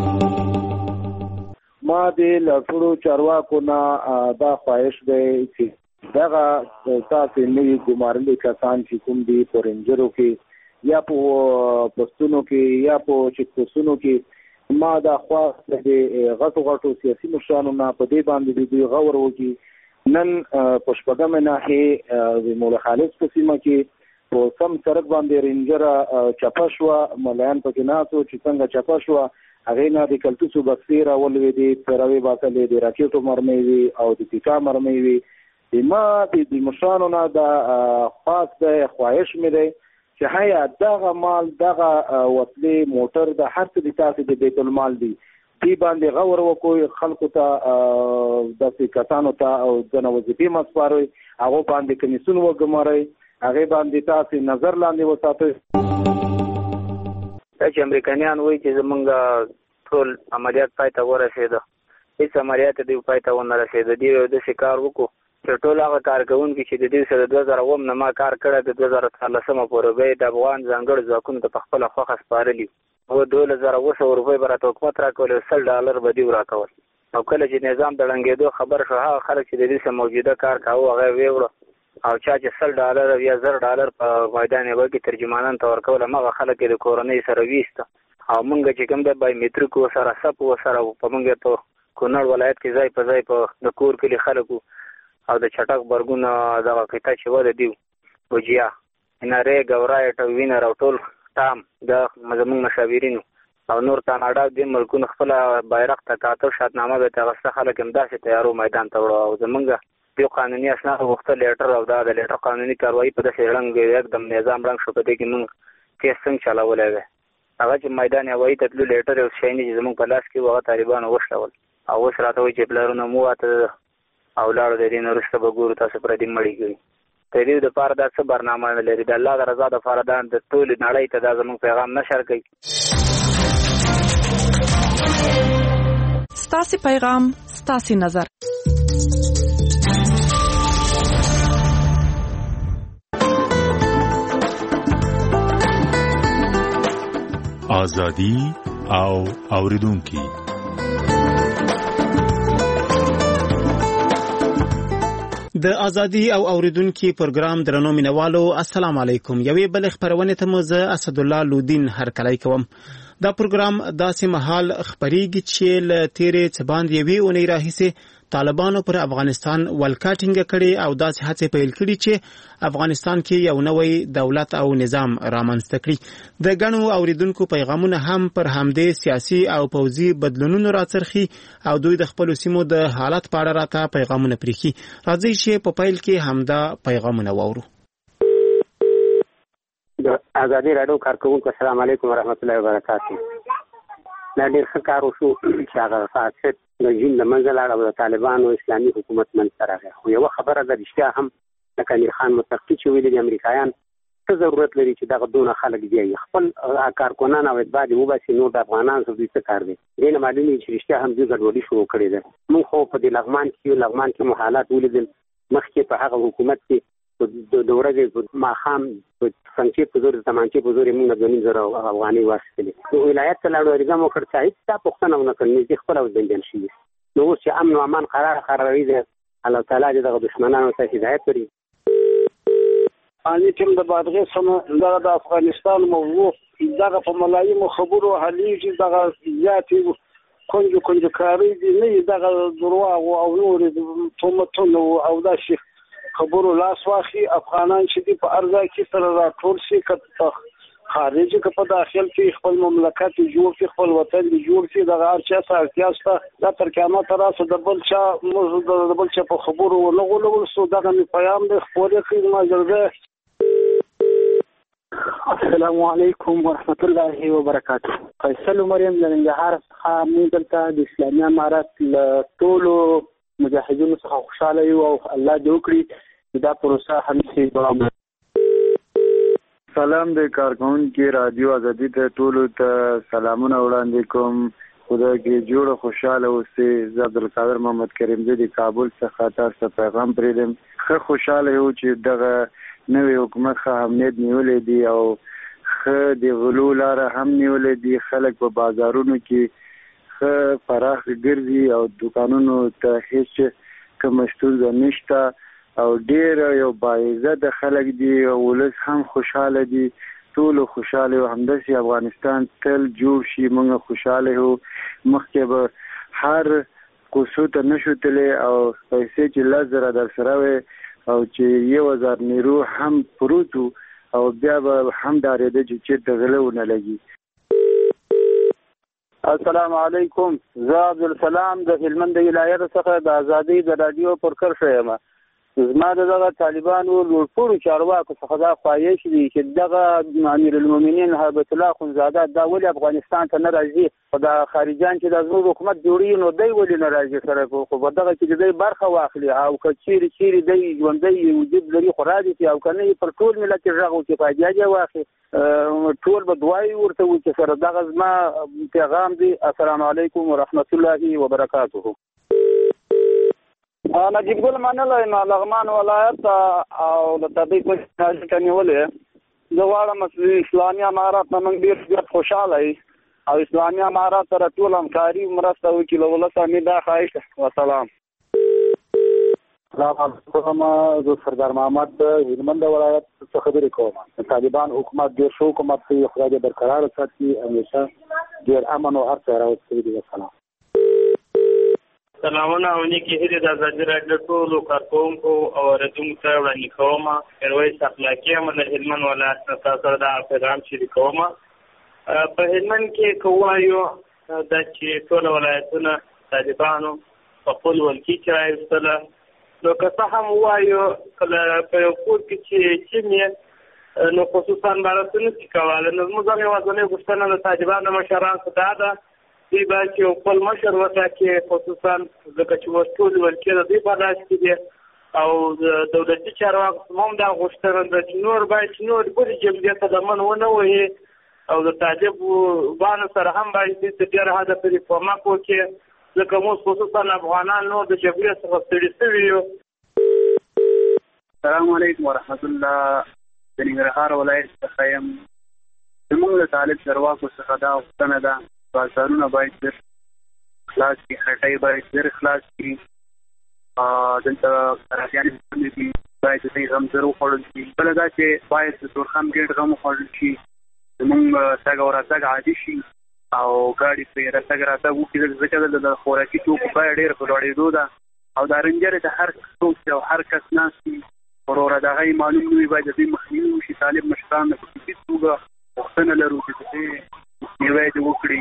ما د لټړو چارواکو نه دا خواهش دی چې دغه تاسو نوې ګمارلي کسان چې کوم دي په رنجرو کې یا په پښتونو کې یا په چکوسونو کې ما دا خواست دی غټو غټو سیاسي مشرانو نه په دې باندې دی غور وکړي. نن په شپږمه ناحیه د مولا خالص په سیمه کې په سم سړک باندې رنجر چپا شو، مليان په کې ناسو چې څنګه چپا شو هغه نه د کلتوسو بکسیر اول وی دي پروي باکلې د راکېټو مرمۍ وی او د پیکا مرمۍ وی. ما د مشرانو نه دا خاص د خواهش مې دی چې هيا دغه مال دغه وسلې موټر د هر څه د تاسو د بیت المال دی دی باندې غور وکوي، خلکو ته د کسانو ته او د نوځبي مسپاروي هغه باندې کمیسون وګماري، هغه باندې تاسو نظر لاندې وساتئ. چې امریکایان وایي چې زمونږ ټول عملیات پای ته ورسېده، هیڅ عملیات دی پای ته ونه رسېده. دی د شکار وکړو چې ټول هغه کارکوونکي چې د دې سره دوه زره اووه نه ما کار کړی د دوه زره څوارلسمه پورې به د افغان ځانګړو ځواکونو ته په خپله خوښه سپارلي او دولس زره اوه سوه روپۍ به راته حکومت راکول او سل ډالر به دې راکول. او کله چې نظام د ړنګېدو خبر شو هغه خلک چې د دې سره موجوده کار کاوه هغه ویوړه او چا چې سل ډالر یا زر ډالر په میدان یې کې ترجمانان ته ورکول هغه خلک د کورنۍ سره ویسته او مونږ چې کوم د بایومټریک سره سپ سره په مونږ ته کونړ ولایت کې ځای په ځای په د کور کې خلکو او د چټک برګونه دغه قطعه چې وده دی وجیا اناره ګورای ټو وینر او ټول تام د مزمون مشاورینو او نور کاناډا د ملکونو خپل بیرغ تکاتو شاتنامه به تاسو خلک هم داسې تیارو میدان ته وړو او زمونږ یو قانوني اسناد وخت لیټر او دا د لیټر قانوني کاروایی په داسې رنګ एकदम نظام رنګ شو په دې کې موږ کیس څنګه چلاولای وي هغه چې میدان هوایي ته تلو لیټر او شایني چې زمونږ په لاس کې وغه طالبانو وشلول او اوس راته وایي چې پلارونه مو واته او لاړو د دې نورسته به ګورو تاسو پر دې مړی کړي د دې د پاره دا څه برنامه لري د الله د رضا د فردان د ټول نړۍ ته دا زموږ پیغام نشر کوي ستاسو پیغام ستاسو نظر آزادی او اوریدونکي د ازادي او اوریدونکو پروګرام درنو مینوالو السلام علیکم یوې بل خبرونه ته مزه اسد الله لودین هر کله کوم دا پروګرام داسې محل خبريږي چې ل تیرې څباند یوې اونۍ راهیسه طالبانو پر افغانستان ولکاټینګ کړي او داسې هڅې پیل کړي چې افغانستان کې یو نوې دولت او نظام رامنځته کړي د غنو اوریدونکو پیغامونه هم پر همدې سیاسي او پوځي بدلونونو راڅرخي او دوی د خپل سیمو د حالت په اړه راته پیغامونه پریخي راځي چې په پیل کې همدا پیغامونه وورو د ازادي رادیو کارکونکو السلام علیکم ورحمت الله وبرکاته دا ډېر ښه کار وشو چې هغه فاسد د جین د منځ لاړ او د طالبانو اسلامي حکومت منځ راغی خو یو خبره ده رښتیا هم لکه امیر خان متقی چې ویلي د امریکایان څه ضرورت لري چې دغه دونه خلک دی خپل کارکونان او اتباع دی وباسي نو د افغانان څه څه کار دی دینه معلومي چې رښتیا هم دوی ګډوډي شروع کړې ده موږ خو په دې لغمان کې لغمان کې حالات ولیدل مخکې په هغه حکومت کې د ورځې ما خام څنګه په زور زمانچې په زور موږ د نیم زره افغاني واسطه نو ولایت ته لاړو ریګه مو کړ چې هیڅ پښتنه ونه کړنی چې خپل او دنجن شي نو چې امن او امان قرار قراري ده الله تعالی دې د دشمنانو ته هدایت ورکړي اني تم د بادغه سم د افغانستان موضوع دغه په ملایم خبرو حلیږي دغه زیاتې کونج کونج کاری دي نه دغه درواغ او نور تومتون او دا شي خبرو لاس واخی افغانان چې دی په ارزا کې سره راټول شي کته خارج کې په داخل کې خپل مملکت جوړ کې خپل وطن جوړ کې د هر چا سره احتیاج ته تر قیامت راځي د بل چا موږ د بل چا په خبرو ولغولول سو دغه پیغام د خپل کې ماجرده السلام علیکم ورحمت الله وبرکاته فیصل مریم د ننګرهار څخه موږ دلته د اسلامي امارات له ټولو مجاهدینو څخه خوشاله یو او الله دې وکړي دا پروسه همیشه دوام سلام د کارکونکو رادیو ازادي ته ټول ته سلامونه وړاندې کوم خدای کې جوړ خوشاله اوسئ زه عبدالقادر محمد کریم د کابل څخه تاسو پیغام پریدم خه خوشاله یو چې دغه نوې حکومت خه امنیت نیولې دی او خه د غلو لار هم نیولې دی خلک په بازارونو کې خه فراخ ګرځي او دکانونو ته هیڅ کوم ستونزه نشته او ډیر یو باعزت خلک دي او ولس هم خوشاله دي ټول خوشاله او همداسي افغانستان تل جوړ شي موږ خوشاله یو مخکې به هر کوڅو ته نشو تلې او پیسې چې لزر در سره وي او چې یو هزار نیرو هم پروتو او بیا به هم دارېده چې چېرته غله ونه لګي السلام علیکم زه عبدالسلام د هلمند ولایت څخه د ازادي د رادیو پرکر شوم زما دغه طالبانو لوړپوړو چارواکو څخه دا خواهش دي چې دغه امیر المؤمنین هیبت الله خنزاده دا ولې افغانستان ته نه راځي او د خارجان چې د زموږ حکومت جوړي نو دی ولې نه راځي سره خو په دغه کې دوی برخه واخلي او کچيري چیري دی ژوندۍ وجود لري خو راځي او کنه پر ټول ملت ژغو چې فاجعه واخلي ټول به دعای ورته و چې سره دغه زما پیغام دی السلام علیکم ورحمت الله وبرکاته نجیب ګل منلای نه لغمان ولایت او د تطبیق په نیولې د واړه مسلې اسلامي امارات موږ ډیر زیات خوشاله یو او اسلامي امارات سره ټول همکاري مرسته وکړي له ولس امید دا خواهش وسلام. سلام علیکم، زه سردار محمد د هلمند ولایت څخه خبرې کوم. طالبان حکومت ډېر ښه حکومت دی، خدای دې برقرار ساتي، همیشه ډېر امن او هر څه راوستي دي. سلام. سلامونه او نیکې هیلې د ازادي راډیو ټولو کارکوونکو او اورېدونکو ته وړاندې کوم. میرویس اخلاقي یم د هلمند ولایت نه تاسو سره دا پیغام شریکوم. په هلمند کې که ووایو دا چې ټول ولایتونه طالبانو په خپل ولکې کې راایستله، نو که څه هم ووایو کله په یو کور کې چې چیم یې نو خصوصا بارته نشي کولی. نو زموږ هم یوازینۍ غوښتنه د طالبانو مشرانو څخه دا ده دوی باید چې یو خپل مشر وټاکي، خصوصا ځکه چې اوس ټول ولکې د دوی په لاس کې دي او د دولتي چارواکو هم دا غوښتنه ده چې نور باید چې نور بلې جملې ته لمن ونه وهي او د طالبانو سره هم باید دې ته ډېر حده پورې کومک وکړي، ځکه موږ خصوصا افغانان نور د جګړې څخه ستړي شوي یو. السلام علیکم ورحمت الله. د ننګرهار ولایت څخه یم. زموږ د طالب چارواکو څخه دا غوښتنه ده بازارونه باید ډېر خلاص کړي، خټۍ باید ډېر خلاص کړي، دلته راجیانې دي باید د دوی غم زر وخوړل شي. بله دا چې باید د تورخم ګېټ غم وخوړل شي، زمونږ تګ او راتګ عادي شي او ګاډي پرې راتګ راتګ وکړي، ځکه دلته د خوراکي توکو بیه ډېره په لوړېدو ده او دا رنجرې د هر څوک او هر کس ناست وي وروره د هغه معلوم نه وي، باید د دوی مخنیوي وشي. طالب مشران د خصوصي توګه غوښتنه لرو چې د دې مخنیوی دې وکړي.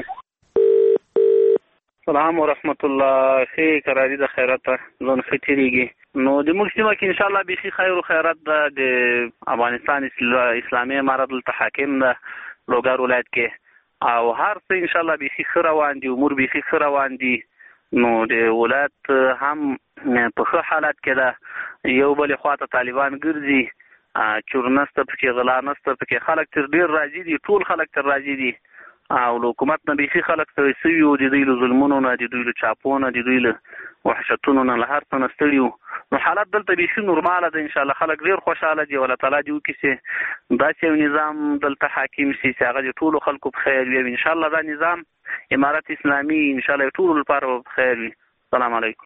سلام ورحمت الله. ښې کراري د خیرته ځان ښه تېرېږي. نو د موږ سیمه کې انشاءالله بیخي خیر و خیرات ده. د افغانستان اسلامي امارت دلته حاکم ده لوګر ولایت کې او هر څه انشاءالله بیخي ښه روان دي، امور بیخي ښه روان دي. نو د ولایت هم په ښه حالت کې ده. یو بلې خواته طالبان ګرځي، چور نسته پکې، غلا نسته پکې، خلک تر ډېر راضي دي، ټول خلک تر راضي دي او له حکومت نه بیخي خلک ستړي سوي وو، د دوی له ظلمونو نه، د دوی له چاپو نه، د دوی له وحشتونو نه، له هر څه نه ستړي وو. نو حالت دلته بیخي نورماله ده. انشاءالله خلک ډېر خوشحاله دي او الله تعالی دې وکړي چې داسې یو نظام دلته حاکم شي چې هغه د ټولو خلکو په خیر وي. انشاءالله دا نظام امارت اسلامي انشاءالله ټولو لپاره په خیر وي. السلام علیکم.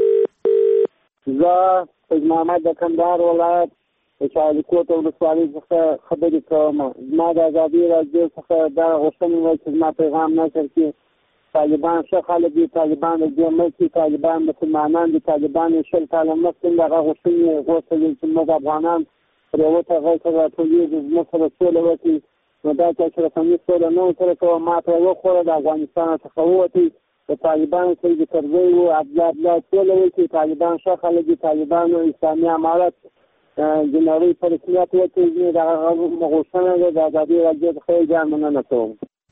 زه سید محمد د کندهار ولایت د شالیکوټ ولسوالۍ څخه خبرې کوم. زما د ازادي راډیو څخه دا غوښتنه وه چې زما پیغام نشر کړي. طالبان ښه خلک دي، طالبان د دې ملک دي، طالبان مسلمانان دي، طالبان یې شل کاله مخکې دغه غوښتنې غوښتلې چې موږ افغانان پر یوه ټغۍ سره راټولېږو، زموږ سره سوله وکړي. نو دا چې اشرفني سوله نه ورسره کوه، ما ته وخوړه، د افغانستان څخه ووتئ، د طالبانو سره د کرزی وو، عبدالله عبدالله سوله وکړي. طالبان ښه خلک دي، طالبانو اسلامي امارت د نړۍ په رسمیت وکړي. دغه غوښتنه ده د ازادي راډیو څخه یې جان مننه کوم.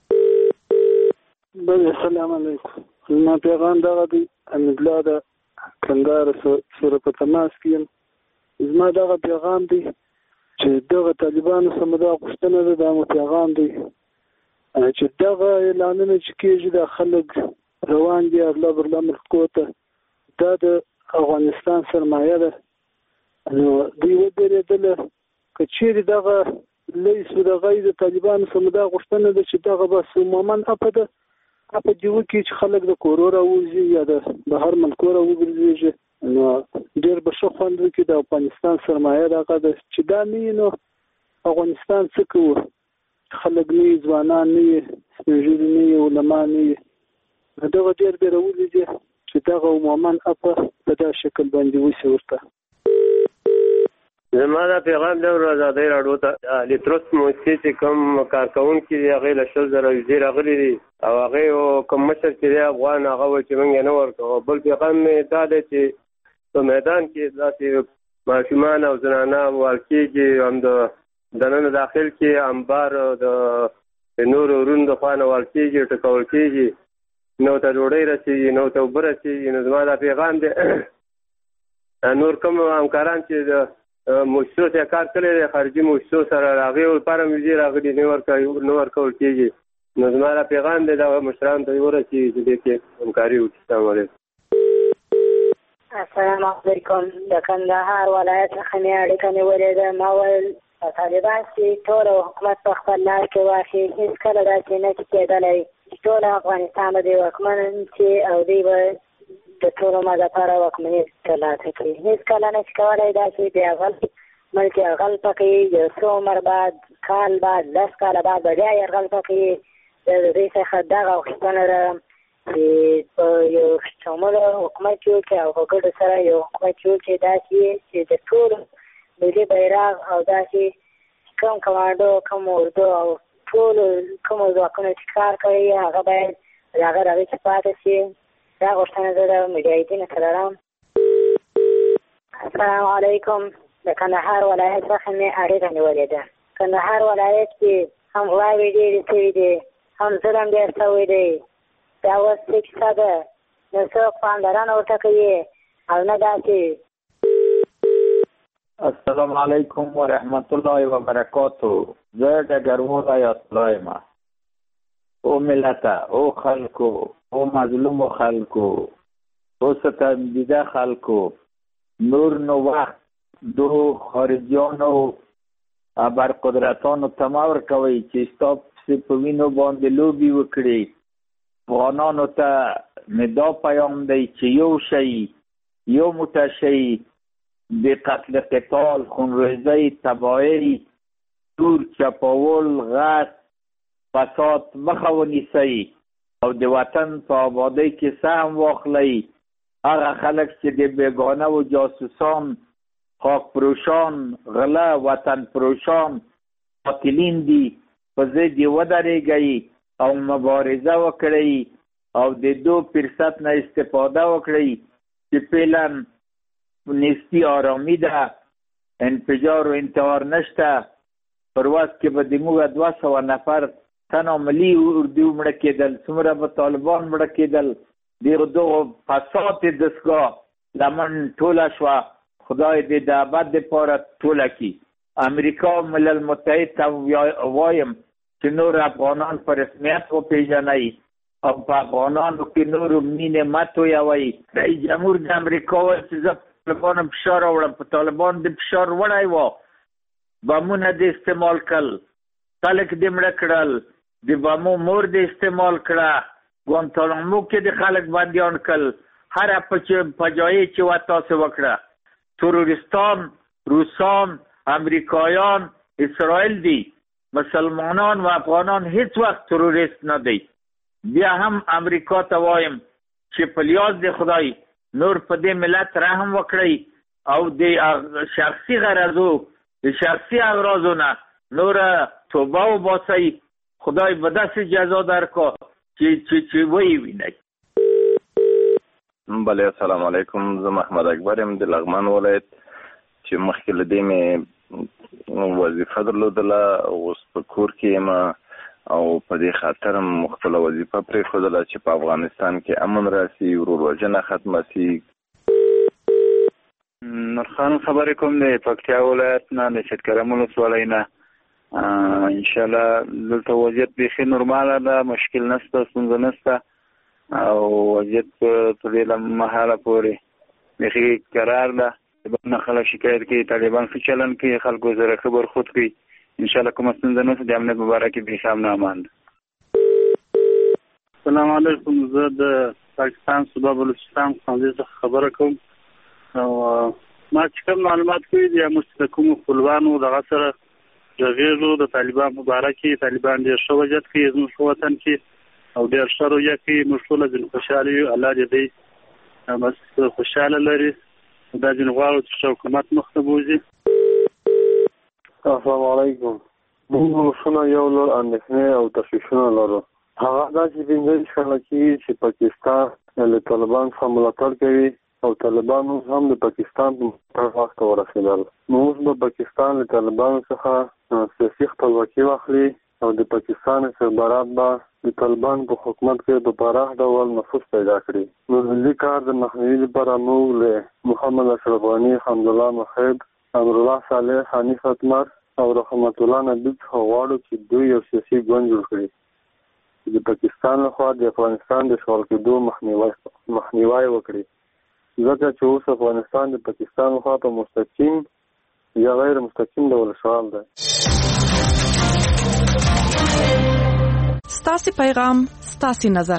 بله السلام علیکم. زما پیغام دغه دی، امیدله د کندهار سره په تماس کې یم. زما دغه پیغام دی چې دغه طالبانو سره مو دا غوښتنه ده، دا مو پیغام دی چې دغه اعلانونه چې کېږي دا خلک روان دي ارله برله ملکو ته، دا د افغانستان سرمایه ده. نو دوی ودرېدله که چیرې دغه لیسو دغه د طالبانو سره دا غوښتنه ده چې دغه بس عموما اپه ده اپه دې وکړي چې خلک د کورو راوځي یا د بهر ملکو راوګرځېږي. نو ډېر به ښه خوند وکړي. د افغانستان سرمایه دغه ده چې دا نه وي نو افغانستان څه کوو؟ خلک نه وي، ځوانان نه وي، سپین ږیري نه وي، علما نه وي. نو دغه ډېر بېرولي دي چې دغه عموما اپه په دا شکل باندې وشي ورته. زما دا پیغام دی ازادي راډیو ته د ترست موسسې چې کوم کارکوونکي دي هغې له شل زره ویزې راغلي دي او هغې کوم مشر چې دی افغان هغه وایي چې موږ یې نه ورکوو. بل پیغام مې دا دی چې په میدان کې داسې ماشومان او زنانه وال کېږي، هم د دننه داخل کې امبار د نورو ورونو د خوا نه وال کېږي، ټکول کېږي، نو ته ډوډۍ رسېږي، نو ته اوبه رسېږي. نو زما دا پیغام دی نور کوم همکاران چې د موسسو ته کار کړی دی، خارجي موسسو سره هغې لپاره مې ویزې راغلي نه ورکول کېږي. نو زما دا پیغام دی دغه مشرانو ته یې ورسېږي چې دې کې همکاري وکړي. السلام علیکم. السلام علیکم. د کندهار ولایت څخه مې اړیکه نیولې ده. ما ویل طالبان چې ټول حکومت په خپل لاس کې واخلي، هېڅکله داسې نه شي کېدلی ټول افغانستان به د واکمن چې او دوی به د ټول عمر لپاره واکمني ترلاسه کړي. هېڅکله نشي کولی دا چې د اغل ملک یرغل پکې یو څو عمر بعد کال بعد لس کاله بعد به بیا یرغل پکې د دوی څخه دغه غوښتنه لرم چې په یو شموله حکومت جوړ کړي او په ګډو سره یو حکومت جوړ کړي داسې چې د ټولو ملي بیرغ او داسې کوم کمانډو کوم اردو او ټولو کومو ځواکونو چې کار کوي هغه باید د هغه رغې کې پاتې شي. دا غوښتنه زه د مجاهدینو ته لرم. السلام علیکم. د کندهار ولایت څخه مې اړیکه نیولې ده. کندهار ولایت کې هم غلاوې ډېرې شوي دي، هم ظلم ډېر شوی دی. دا اوس څه کیسه ده؟ نو څوک پاملرنه ورته کوي او نه داسې. السلام علیکم و رحمت الله و برکاته. زه ډګروال آیت الله یم. او ملت او خلکو او مظلوم خلکو او ستمدیده خلکو نور نو وخت دو خارجیانو ابرقدرتانو تمور کوي چې ستاپ سی په وینو باندې لوبي وکړي. افغانانو ته ندا پیام دی چې یو شي یو موټه شي د قتل قتال خونریزی تباهی تور چپاول غصب فساد مخه ونیسئ او د وطن په آبادۍ کې سهم واخلئ. هغه خلک چې د بیگانه و جاسوسان خاک پروشان غله وطن پروشان قاتلین دي په ضد یې ودرېږئ او مبارزه وکړئ او د دو فرصت نه استفاده وکړئ چې فعلا نسبي آرامي ده، انفجار و انتحار نشته. پر ورځ کې به د موږ دوه سوه نفر تن عملي اردو مړه کېدل، څومره به طالبان مړه کېدل. د دغو فساد دستګاه لمن ټوله شوه. خدای دې د ابد دپاره ټوله کړي. امریکا ملل متحد ته وایم چې نور افغانان په رسمیت وپېژنئ او په افغانانو کې نورو مینې مه تویوئ. رئیس جمهور د امریکا وایي چې زه په طالبانو فشار راوړم. په طالبان د فشار وړی و، بمونه دې استعمال کړل، خلک دې مړه کړل، د بمو مور دې استعمال کړه، ګوانتانامو کې د خلک بندیان کړل. هره فجایع چې وه تاسې وکړه. تروریستان روسان امریکایان اسرائیل دي. مسلمانان و افغانان هیڅ وخت تروریست نه دی. بیا هم امریکا ته وایم چې په لیاز د خدای نور په دې ملت رحم وکړئ او د شخصي غرضو د شخصي اغراضو نه نور توبه وباسئ. خدای به داسې جزا درکړي چې چې ویې وینئ. بله السلام علیکم. زه محمد اکبر یم د لغمان ولایت چې مخکې له دې مې وظیفه درلودله. اوس په کور کې یم او په دې خاطر هم خپله وظیفه پرېښودله چې په افغانستان کې امن راسي، ورور ختمه سي. نورخان خبرې کوم د پکتیا ولایت نه د شتکرم ولسوالۍ نه. انشاءالله دلته وضعیت بیخي نورماله ده، مشکل نشته، ستونزه نشته او وضعیت په دې مهاله پورې بیخي قرار ده. نه خلک شکایت کوي، طالبان ښه چلند کوي، خلکو سره ښه برخورد کوي. انشاءالله کومه ستونزه نشته، د امنیت په باره کې بیخي امن امان ده. السلام علیکم. زه د پاکستان صوبه بلوچستان څخه خبره کوم او ما چې کوم معلومات کوي د موږ د کومو خپلوانو دغه سره غږېږو د طالبان په باره کې. طالبان ډېر ښه وضعیت کوي زموږ په وطن کې او ډېر ښه رویه کوي. موږ ټوله ځینې خوشحاله یو. الله دې دی بس خوشحاله لري. دا ځینې غواړو چې حکومت مخ ته بوځي. السلام علیکم. موږ روښانه یو لړ اندېښنې او تشویشونه لرو. هغه داسې پنځه کاله کېږي چې پاکستان له طالبان څخه ملاتړ کوي او طالبان هم د پاکستان په وخت ورسېدل. نو اوس به پاکستان له طالبانو څخه سیاسي خپلواکي واخلي او د پاکستان استخبارات به د طالبان په حکومت کې په پراخ ډول نفوذ پیدا کړي. نو د دې کار د مخنیوي لپاره موږ له محمد اشرف غني، حمدالله محب، امرالله صالح، حنیف اتمر او رحمت الله نبی څخه غواړو چې دوی یو سیاسي ګوند جوړ کړي چې د پاکستان لخوا د افغانستان د اشغال کېدو مخنیوی مخنیوی وکړي. ځکه چې اوس افغانستان د پاکستان لخوا په مستقیم یا غیر مستقیم ډول اشغال دی. ستاسو پیغام ستاسو نظر.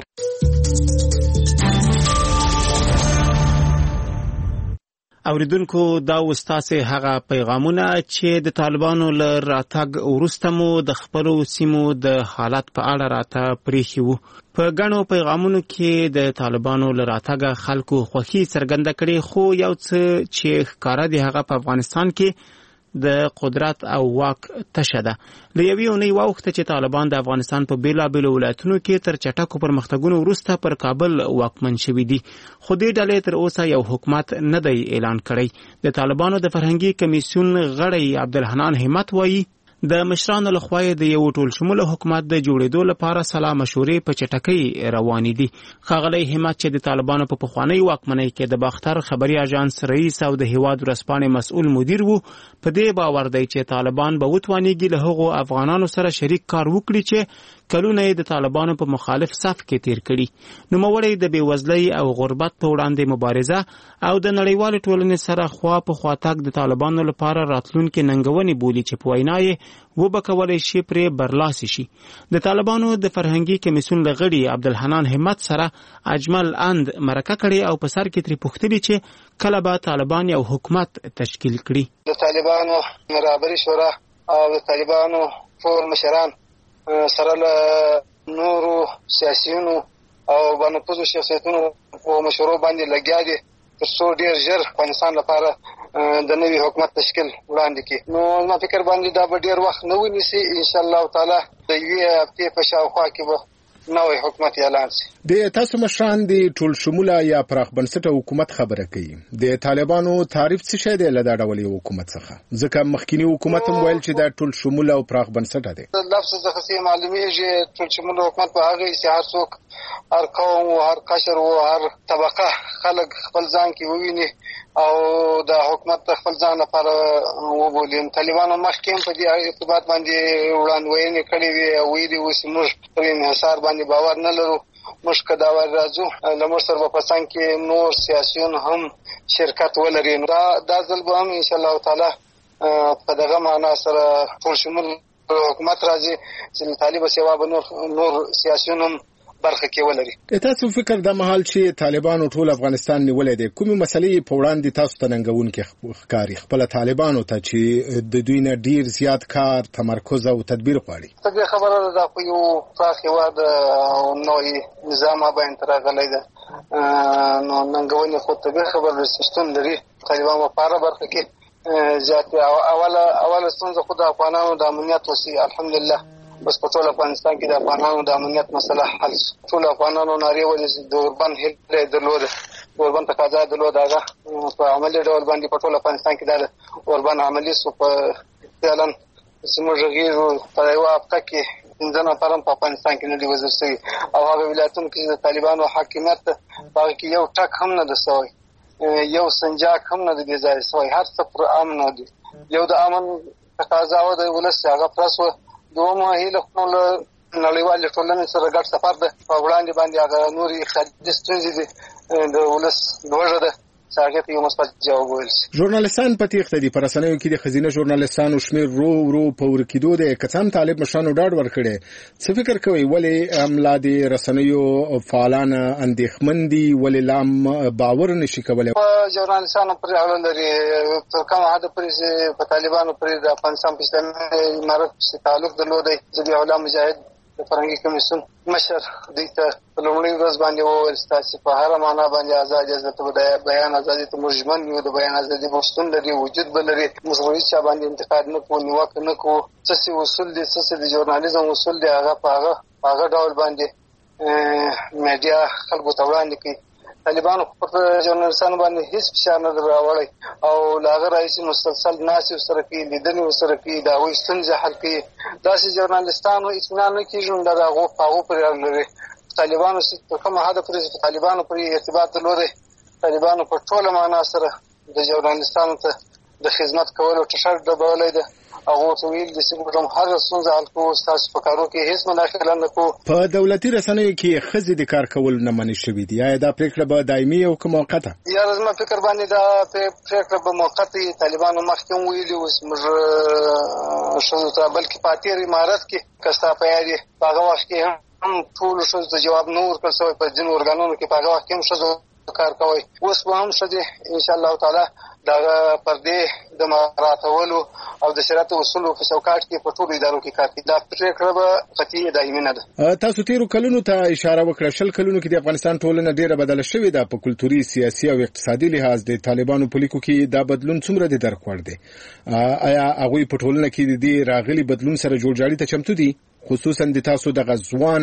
اوریدونکو دا وستاسه هغه پیغامونه چې د طالبانو له راتګ وروسته مو د خپلو سیمو د حالت په اړه راته پریښي وو. په ګڼو پیغامونو کې د طالبانو له راتګ خلکو خوښي څرګنده کړې، خو یو څه چې ښکاره دی هغه په افغانستان کې د قدرت او واک تشه ده. له یوې اونۍ واوښته چې طالبان د افغانستان په بیلابیلو ولایتونو کې تر چټکو پرمختګونو وروسته پر کابل واکمن شوي دي، خو دې ډلې تر اوسه یو حکومت نه دی اعلان کړی. د طالبانو د فرهنګي کمیسیون غړی عبدالحنان همت وایي د مشرانو لخوا د یو ټول شموله حکومت د جوړېدو لپاره سلا مشورې په چټکۍ روانې دي. ښاغلی همت چې د طالبانو په پخوانۍ واکمنۍ کې د باختر خبري اژانس رئیس او د هیواد ورځپاڼې مسؤل مدیر وو، په دې باور دی چې طالبان به وتوانیږي له هغو افغانانو سره شریک کار وکړي چې کلونه یې د طالبانو په مخالف صف کې تیر کړي. نوموړی د بېوزلۍ او غربت په وړاندې مبارزه او د نړیوالې ټولنې سره خوا په خوا تګ د طالبانو لپاره راتلونکې ننګونې بولي چې په وینا یې وبه کولی شي پرې برلاسي شي. د طالبانو د فرهنګي کمیسیون له غړي عبدالحنان همت سره اجمل اند مرکه کړې او په سر کې ترې پوښتلي چې کله به طالبان یو حکومت تشکیل کړي. د طالبانو رهبري شورا او د طالبانو ټول مشران سره له نورو سیاسیونو او بانفوذو شخصیتونو په مشورو باندې لګیا دي تر څو ډېر ژر افغانستان لپاره د نوي حکومت تشکیل وړاندې کړي. نو زما فکر باندې دا به ډېر وخت نه ونیسي، انشاءالله تعالی د یوې هفتې په شاوخوا کې به نوی حکومت اعلان شي. د تاسو مشران د ټول شموله یا پراخ بنسټه حکومت خبره کوي. د طالبانو تعریف څه شی دی له دا ډول یو حکومت څخه؟ ځکه مخکینی حکومت هم ویل چې دا ټول شموله او پراخ بنسټه دی. لفظ څخه څه معلومیږي ټول شموله حکومت په هغه چې هر څوک، هر قوم او هر قشر او هر طبقه خلک خپل ځان کې وویني او د حکومت خپل ځان لپاره وبولي. طالبانو مخکې په دې ارتباط باندې وړاندوینې کړې وي او ویلي وو چې موږ پر انحصار باندې باور نه لرو، موږ که دا ور راځو له موږ سره به په څنګ کې نور سیاسیون هم شرکت ولري. دا دا ځل به هم انشاءالله تعالی په دغه معنا سره ټول شمول حکومت راځي چې طالب سیوا به نور نور سیاسیون هم برخه کې ولري. تاسو فکر د مهال چې طالبانو ټول افغانستان نیولې دي، کومې مسلې په وړاندې تاسو ته ننګونکې ښکاري خپل طالبانو ته چې د دوی نه ډیر زیات کار، تمرکز او تدبیر غواړي؟ څه خبره ده، دا خو یو پراخ هېواد او نوی نظام باندې راغلی ده، نو ننګونې خو طبیعي خبره ده چې شتون لري. طالبانو په هره برخه کې زیات اوله اوله ستونزه خو د افغانانو د امنیت وسي. الحمدلله بس په ټول افغانستان کې د افغانانو د امنیت مسله حل شو. ټول افغانانو نارې ولې د اوربند هیله درلوده، د اوربند تقاضا درلوده، هغه په عملي ډول باندې په ټول افغانستان کې د اوربند عملي شو. په فعلا زموږ غږیږو په یوه هفته کې پنځه نفر هم په افغانستان کې نه دي وژل شوي او هغه ولایتونو کې د طالبانو حاکمیت په هغه کې یو ټک هم نه ده سوی، یو سنجاق هم نه دی بې ځایه سوی، هر څه پر امن دي. یو د امن تقاضا وه د ولس هغه پرس وه. دومه هیله خو له نړیوالې ټولنې سره ګډ سفر ده، په وړاندې باندې هغه نورې اقتصادي ستونزې دي د ولس لوږه ده چې هغې ته یو مثبت جواب وویل شي. ژورنالستان په تېښته دي. په رسنیو کې د ښځینه ژورنالستانو شمېر ورو ورو په ورکېدو دی، که څه هم طالب مشرانو ډاډ ورکړی. څه فکر کوئ ولې املا د رسنیو فعالان اندېښمن دي، ولې لا هم باور نشي کولی؟ په ژورنالستانو پورې اړه لري، تر کومه حده پورې چې په طالبانو پورې د افغانستان په اسلامي امارت پسې تعلق درلودی. ضلع الله مجاهد د فرهنګي کمیسیون مشر دوی ته په لومړۍ ورځ باندې وویل چې تاسې په هره معنا باندې ازادي د بیان ازادي ته موږ ژمن یو، د بیان ازادي به شتون لري، وجود به لري، موږ هیڅ چا باندې انتقاد نه کوو، نیوکه نه کوو. څه چې اصول دي، څه چې د ژورنالیزم اصول دي، هغه په هغه په هغه ډول باندې میډیا خلکو ته وړاندې کوي. طالبانو پر ژورنالستانو باندې هیڅ فشار نه راوړی او له هغه راهیسې مسلسل ناستې ورسره کوي، لیدنې ورسره کوي، د هغوی ستونزې حل کوي. داسې ژورنالستانو اطمینان نه کېږي، نو دا د هغو په هغو پورې اړه لري. طالبانو چې په کومه حده پورې چې په طالبانو پورې ارتباط درلودی، طالبانو په ټوله معنا سره د ژورنالستانو ته د خدمت کولو ټشر ډبولی ده. هغه ته ویل د سیمه هر څنګه حل کوو، تاسو په کارو کې هیڅ مداخله نه کوو. په دولتي رسنیو کې ښځې د کار کول نه منع شوي دي، آیا دا پریکړه به دایمي او که موقته؟ یاره زما فکر باندې دا پریکړه به موقته وي. طالبانو مخکې هم ویلي وو چې موږ ښځو ته بلکې په اتېر امارت کې که ستا په یاد یې په هغه وخت کې هم هم ټول ښځو ته جواب نه ورکړل شوی په ځینو ارګانونو کې په هغه وخت کې هم ښځو کار کوي. اوس به هم ښځې انشاءالله تعالی دغه پردې د مراعاتولو او د شریعت اصولو په چوکاټ کې په ټولو ادارو کې کار کوي. دا پرېکړه به قطعي دایمي نه ده. تاسو تیرو کلونو ته اشاره وکړه. شل کلونو کې د افغانستان ټولنه ډیره بدله شوې ده په کلتوري، سیاسي او اقتصادي لحاظ. د طالبانو په لیکو کې دا بدلون څومره د درک وړ دی؟ آیا هغوی په ټولنه کې د دې راغلي بدلون سره جوړجاړي ته چمتو دي؟ خصوصا د تاسو د غزوان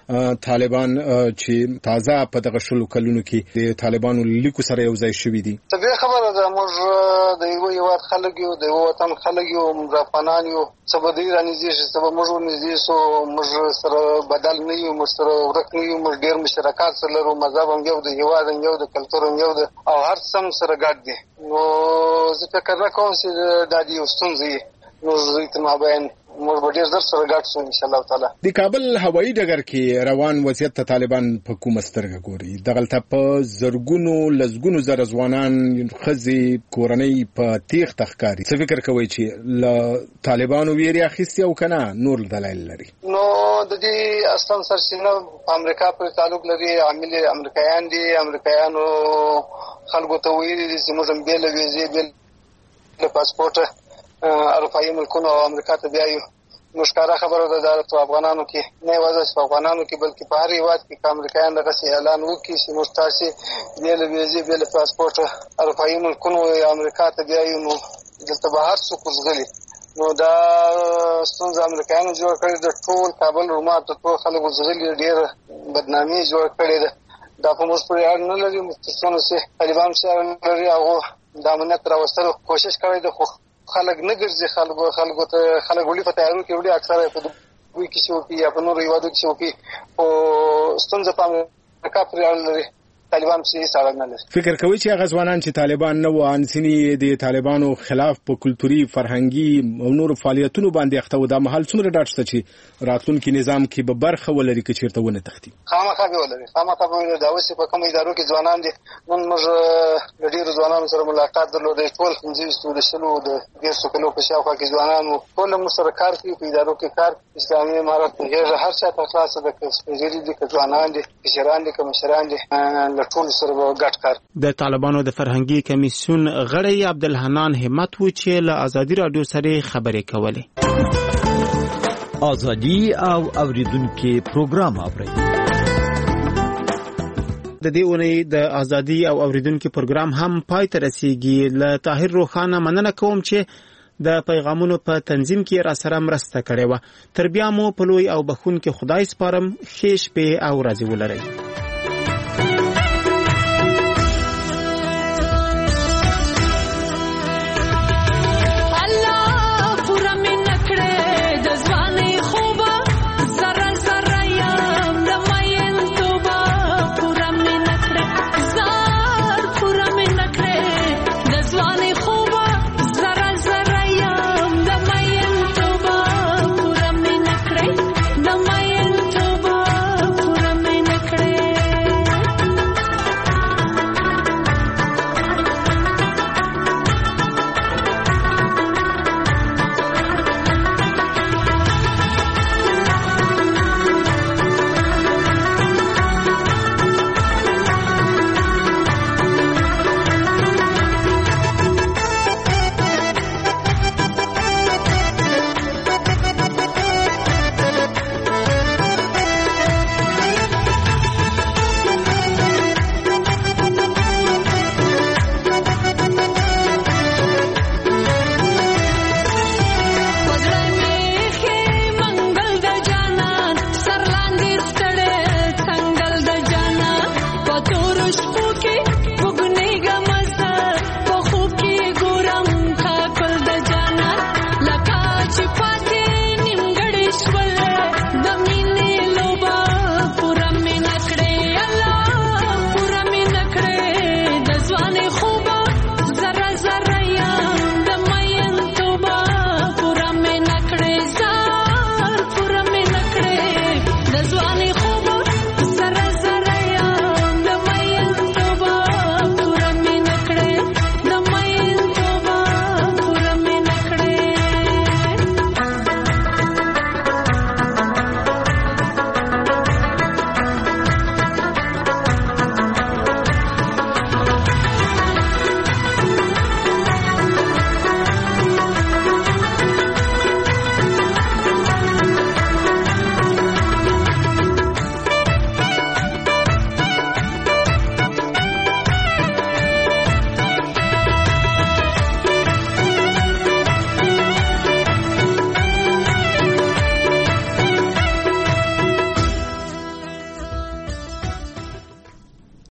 طالبان چې تازه په دغه شلو کلونو کې د طالبانو لیکو سره یو ځای شوي دي. طبیعي خبره ده، موږ د یو هیواد خلک یو، د یو وطن خلک یو، موږ افغانان یو. څه به دوی رانږدې شي، څه به موږ ورنږدې شو. موږ سره بدل نه یو، موږ سره ورک نه یو. موږ ډېر مشترکات سره لرو، مذهب هم یو د هیواد هم یو، د کلتور هم یو ده او هر څه هم سره ګډ دي. نو زه فکر نه کوم چې دا د یو ستونزه وي. موږ دوی ته مابین موږ به ډېر زر سره ګډ شو انشاءالله تعالی. د کابل هوایي ډګر کې روان وضعیت ته طالبان په کومه سترګه ګوري؟ دغلته په زرګونو لسګونو زره ځوانان، ښځې، کورنۍ په تیښته ښکاري. څه فکر کوئ چې له طالبانو ویرې اخیستې او که نه نور دلایل لري؟ نو د دې اصلا سرچینه په امریکا پورې تعلق لري. عامل امریکایان دي. امریکایانو خلکو ته ویلي دي چې موږ هم بېله ویزې، بېله پاسپورټه اروپایي ملکونو او امریکا ته بیایو. نو ښکاره خبره ده دا په افغانانو کې نه یوازې په افغانانو کې بلکې په هر هېواد کې که امریکایان دغسې اعلان وکړي چې موږ تاسې بېله ویزې، بېله پاسپورټه اروپایي ملکونو یا امریکا ته بیایو، نو دلته به هر څوک وزغلي. نو دا ستونزه امریکایانو جوړ کړې ده. ټول کابل روما ته ټول خلک وزغلي، ډېره بدنامي جوړ کړې ده. دا په موږ پورې اړ نه لري. مستثنونه چې طالبان پسې اړ نه لري، هغو د امنیت راوستلو کوشش کړی ده، خو خلک نه ګرځي. خلکو خلکو ته خلک وړي په تیارو کې وړي، اکثره په دوی کې چې وکړي یا په نورو هېوادو کې چې وکړي. خو ستونزه په امریکا پورې اړه لري. طالبان پسې هېڅ اړه نه لري. فکر کوئ چې هغه ځوانان چې طالبان نه وو، ځینې د طالبانو خلاف په کلتوري، فرهنګي او نورو فعالیتونو باندې اخته وو، دا مهال څومره ډاډ شته چې راتلونکي نظام کې به برخه ولري که چېرته ونه تښتي؟ خامخا به ولري، خامخا به ولري. دا اوس په کومو ادارو کې ځوانان دي. نن موږ له ډېرو ځوانانو سره ملاقات درلودی. ټول پنځه ویشتو د شلو د دېرشو کلو په شاوخوا کې ځوانان وو. ټول موږ سره کار کوي، په ادارو کې کار. اسلامي امارت غېږه هر چا ته خلاصه ده، که سپین ږیري دي، که ځوانان دي، کشران دي، که مشران دي، له ټولو سره به ګډ کار. د طالبانو د فرهنګي کمیسیون غړی عبدالحنان همت و چې له ازادي راډیو سره خبرې کولې. ازادي او اوریدونکو پروګرام اوري. د دې اونۍ د ازادي او اوریدونکو پروګرام هم پای ته رسیږي. له طاهر روخانه مننه کوم چې د پیغامونو په تنظیم کې را سره مرسته کړې و. تر بیا مو په لوی او بخون کې خدای سپارم. ښې شپې او ورځې ولرئ.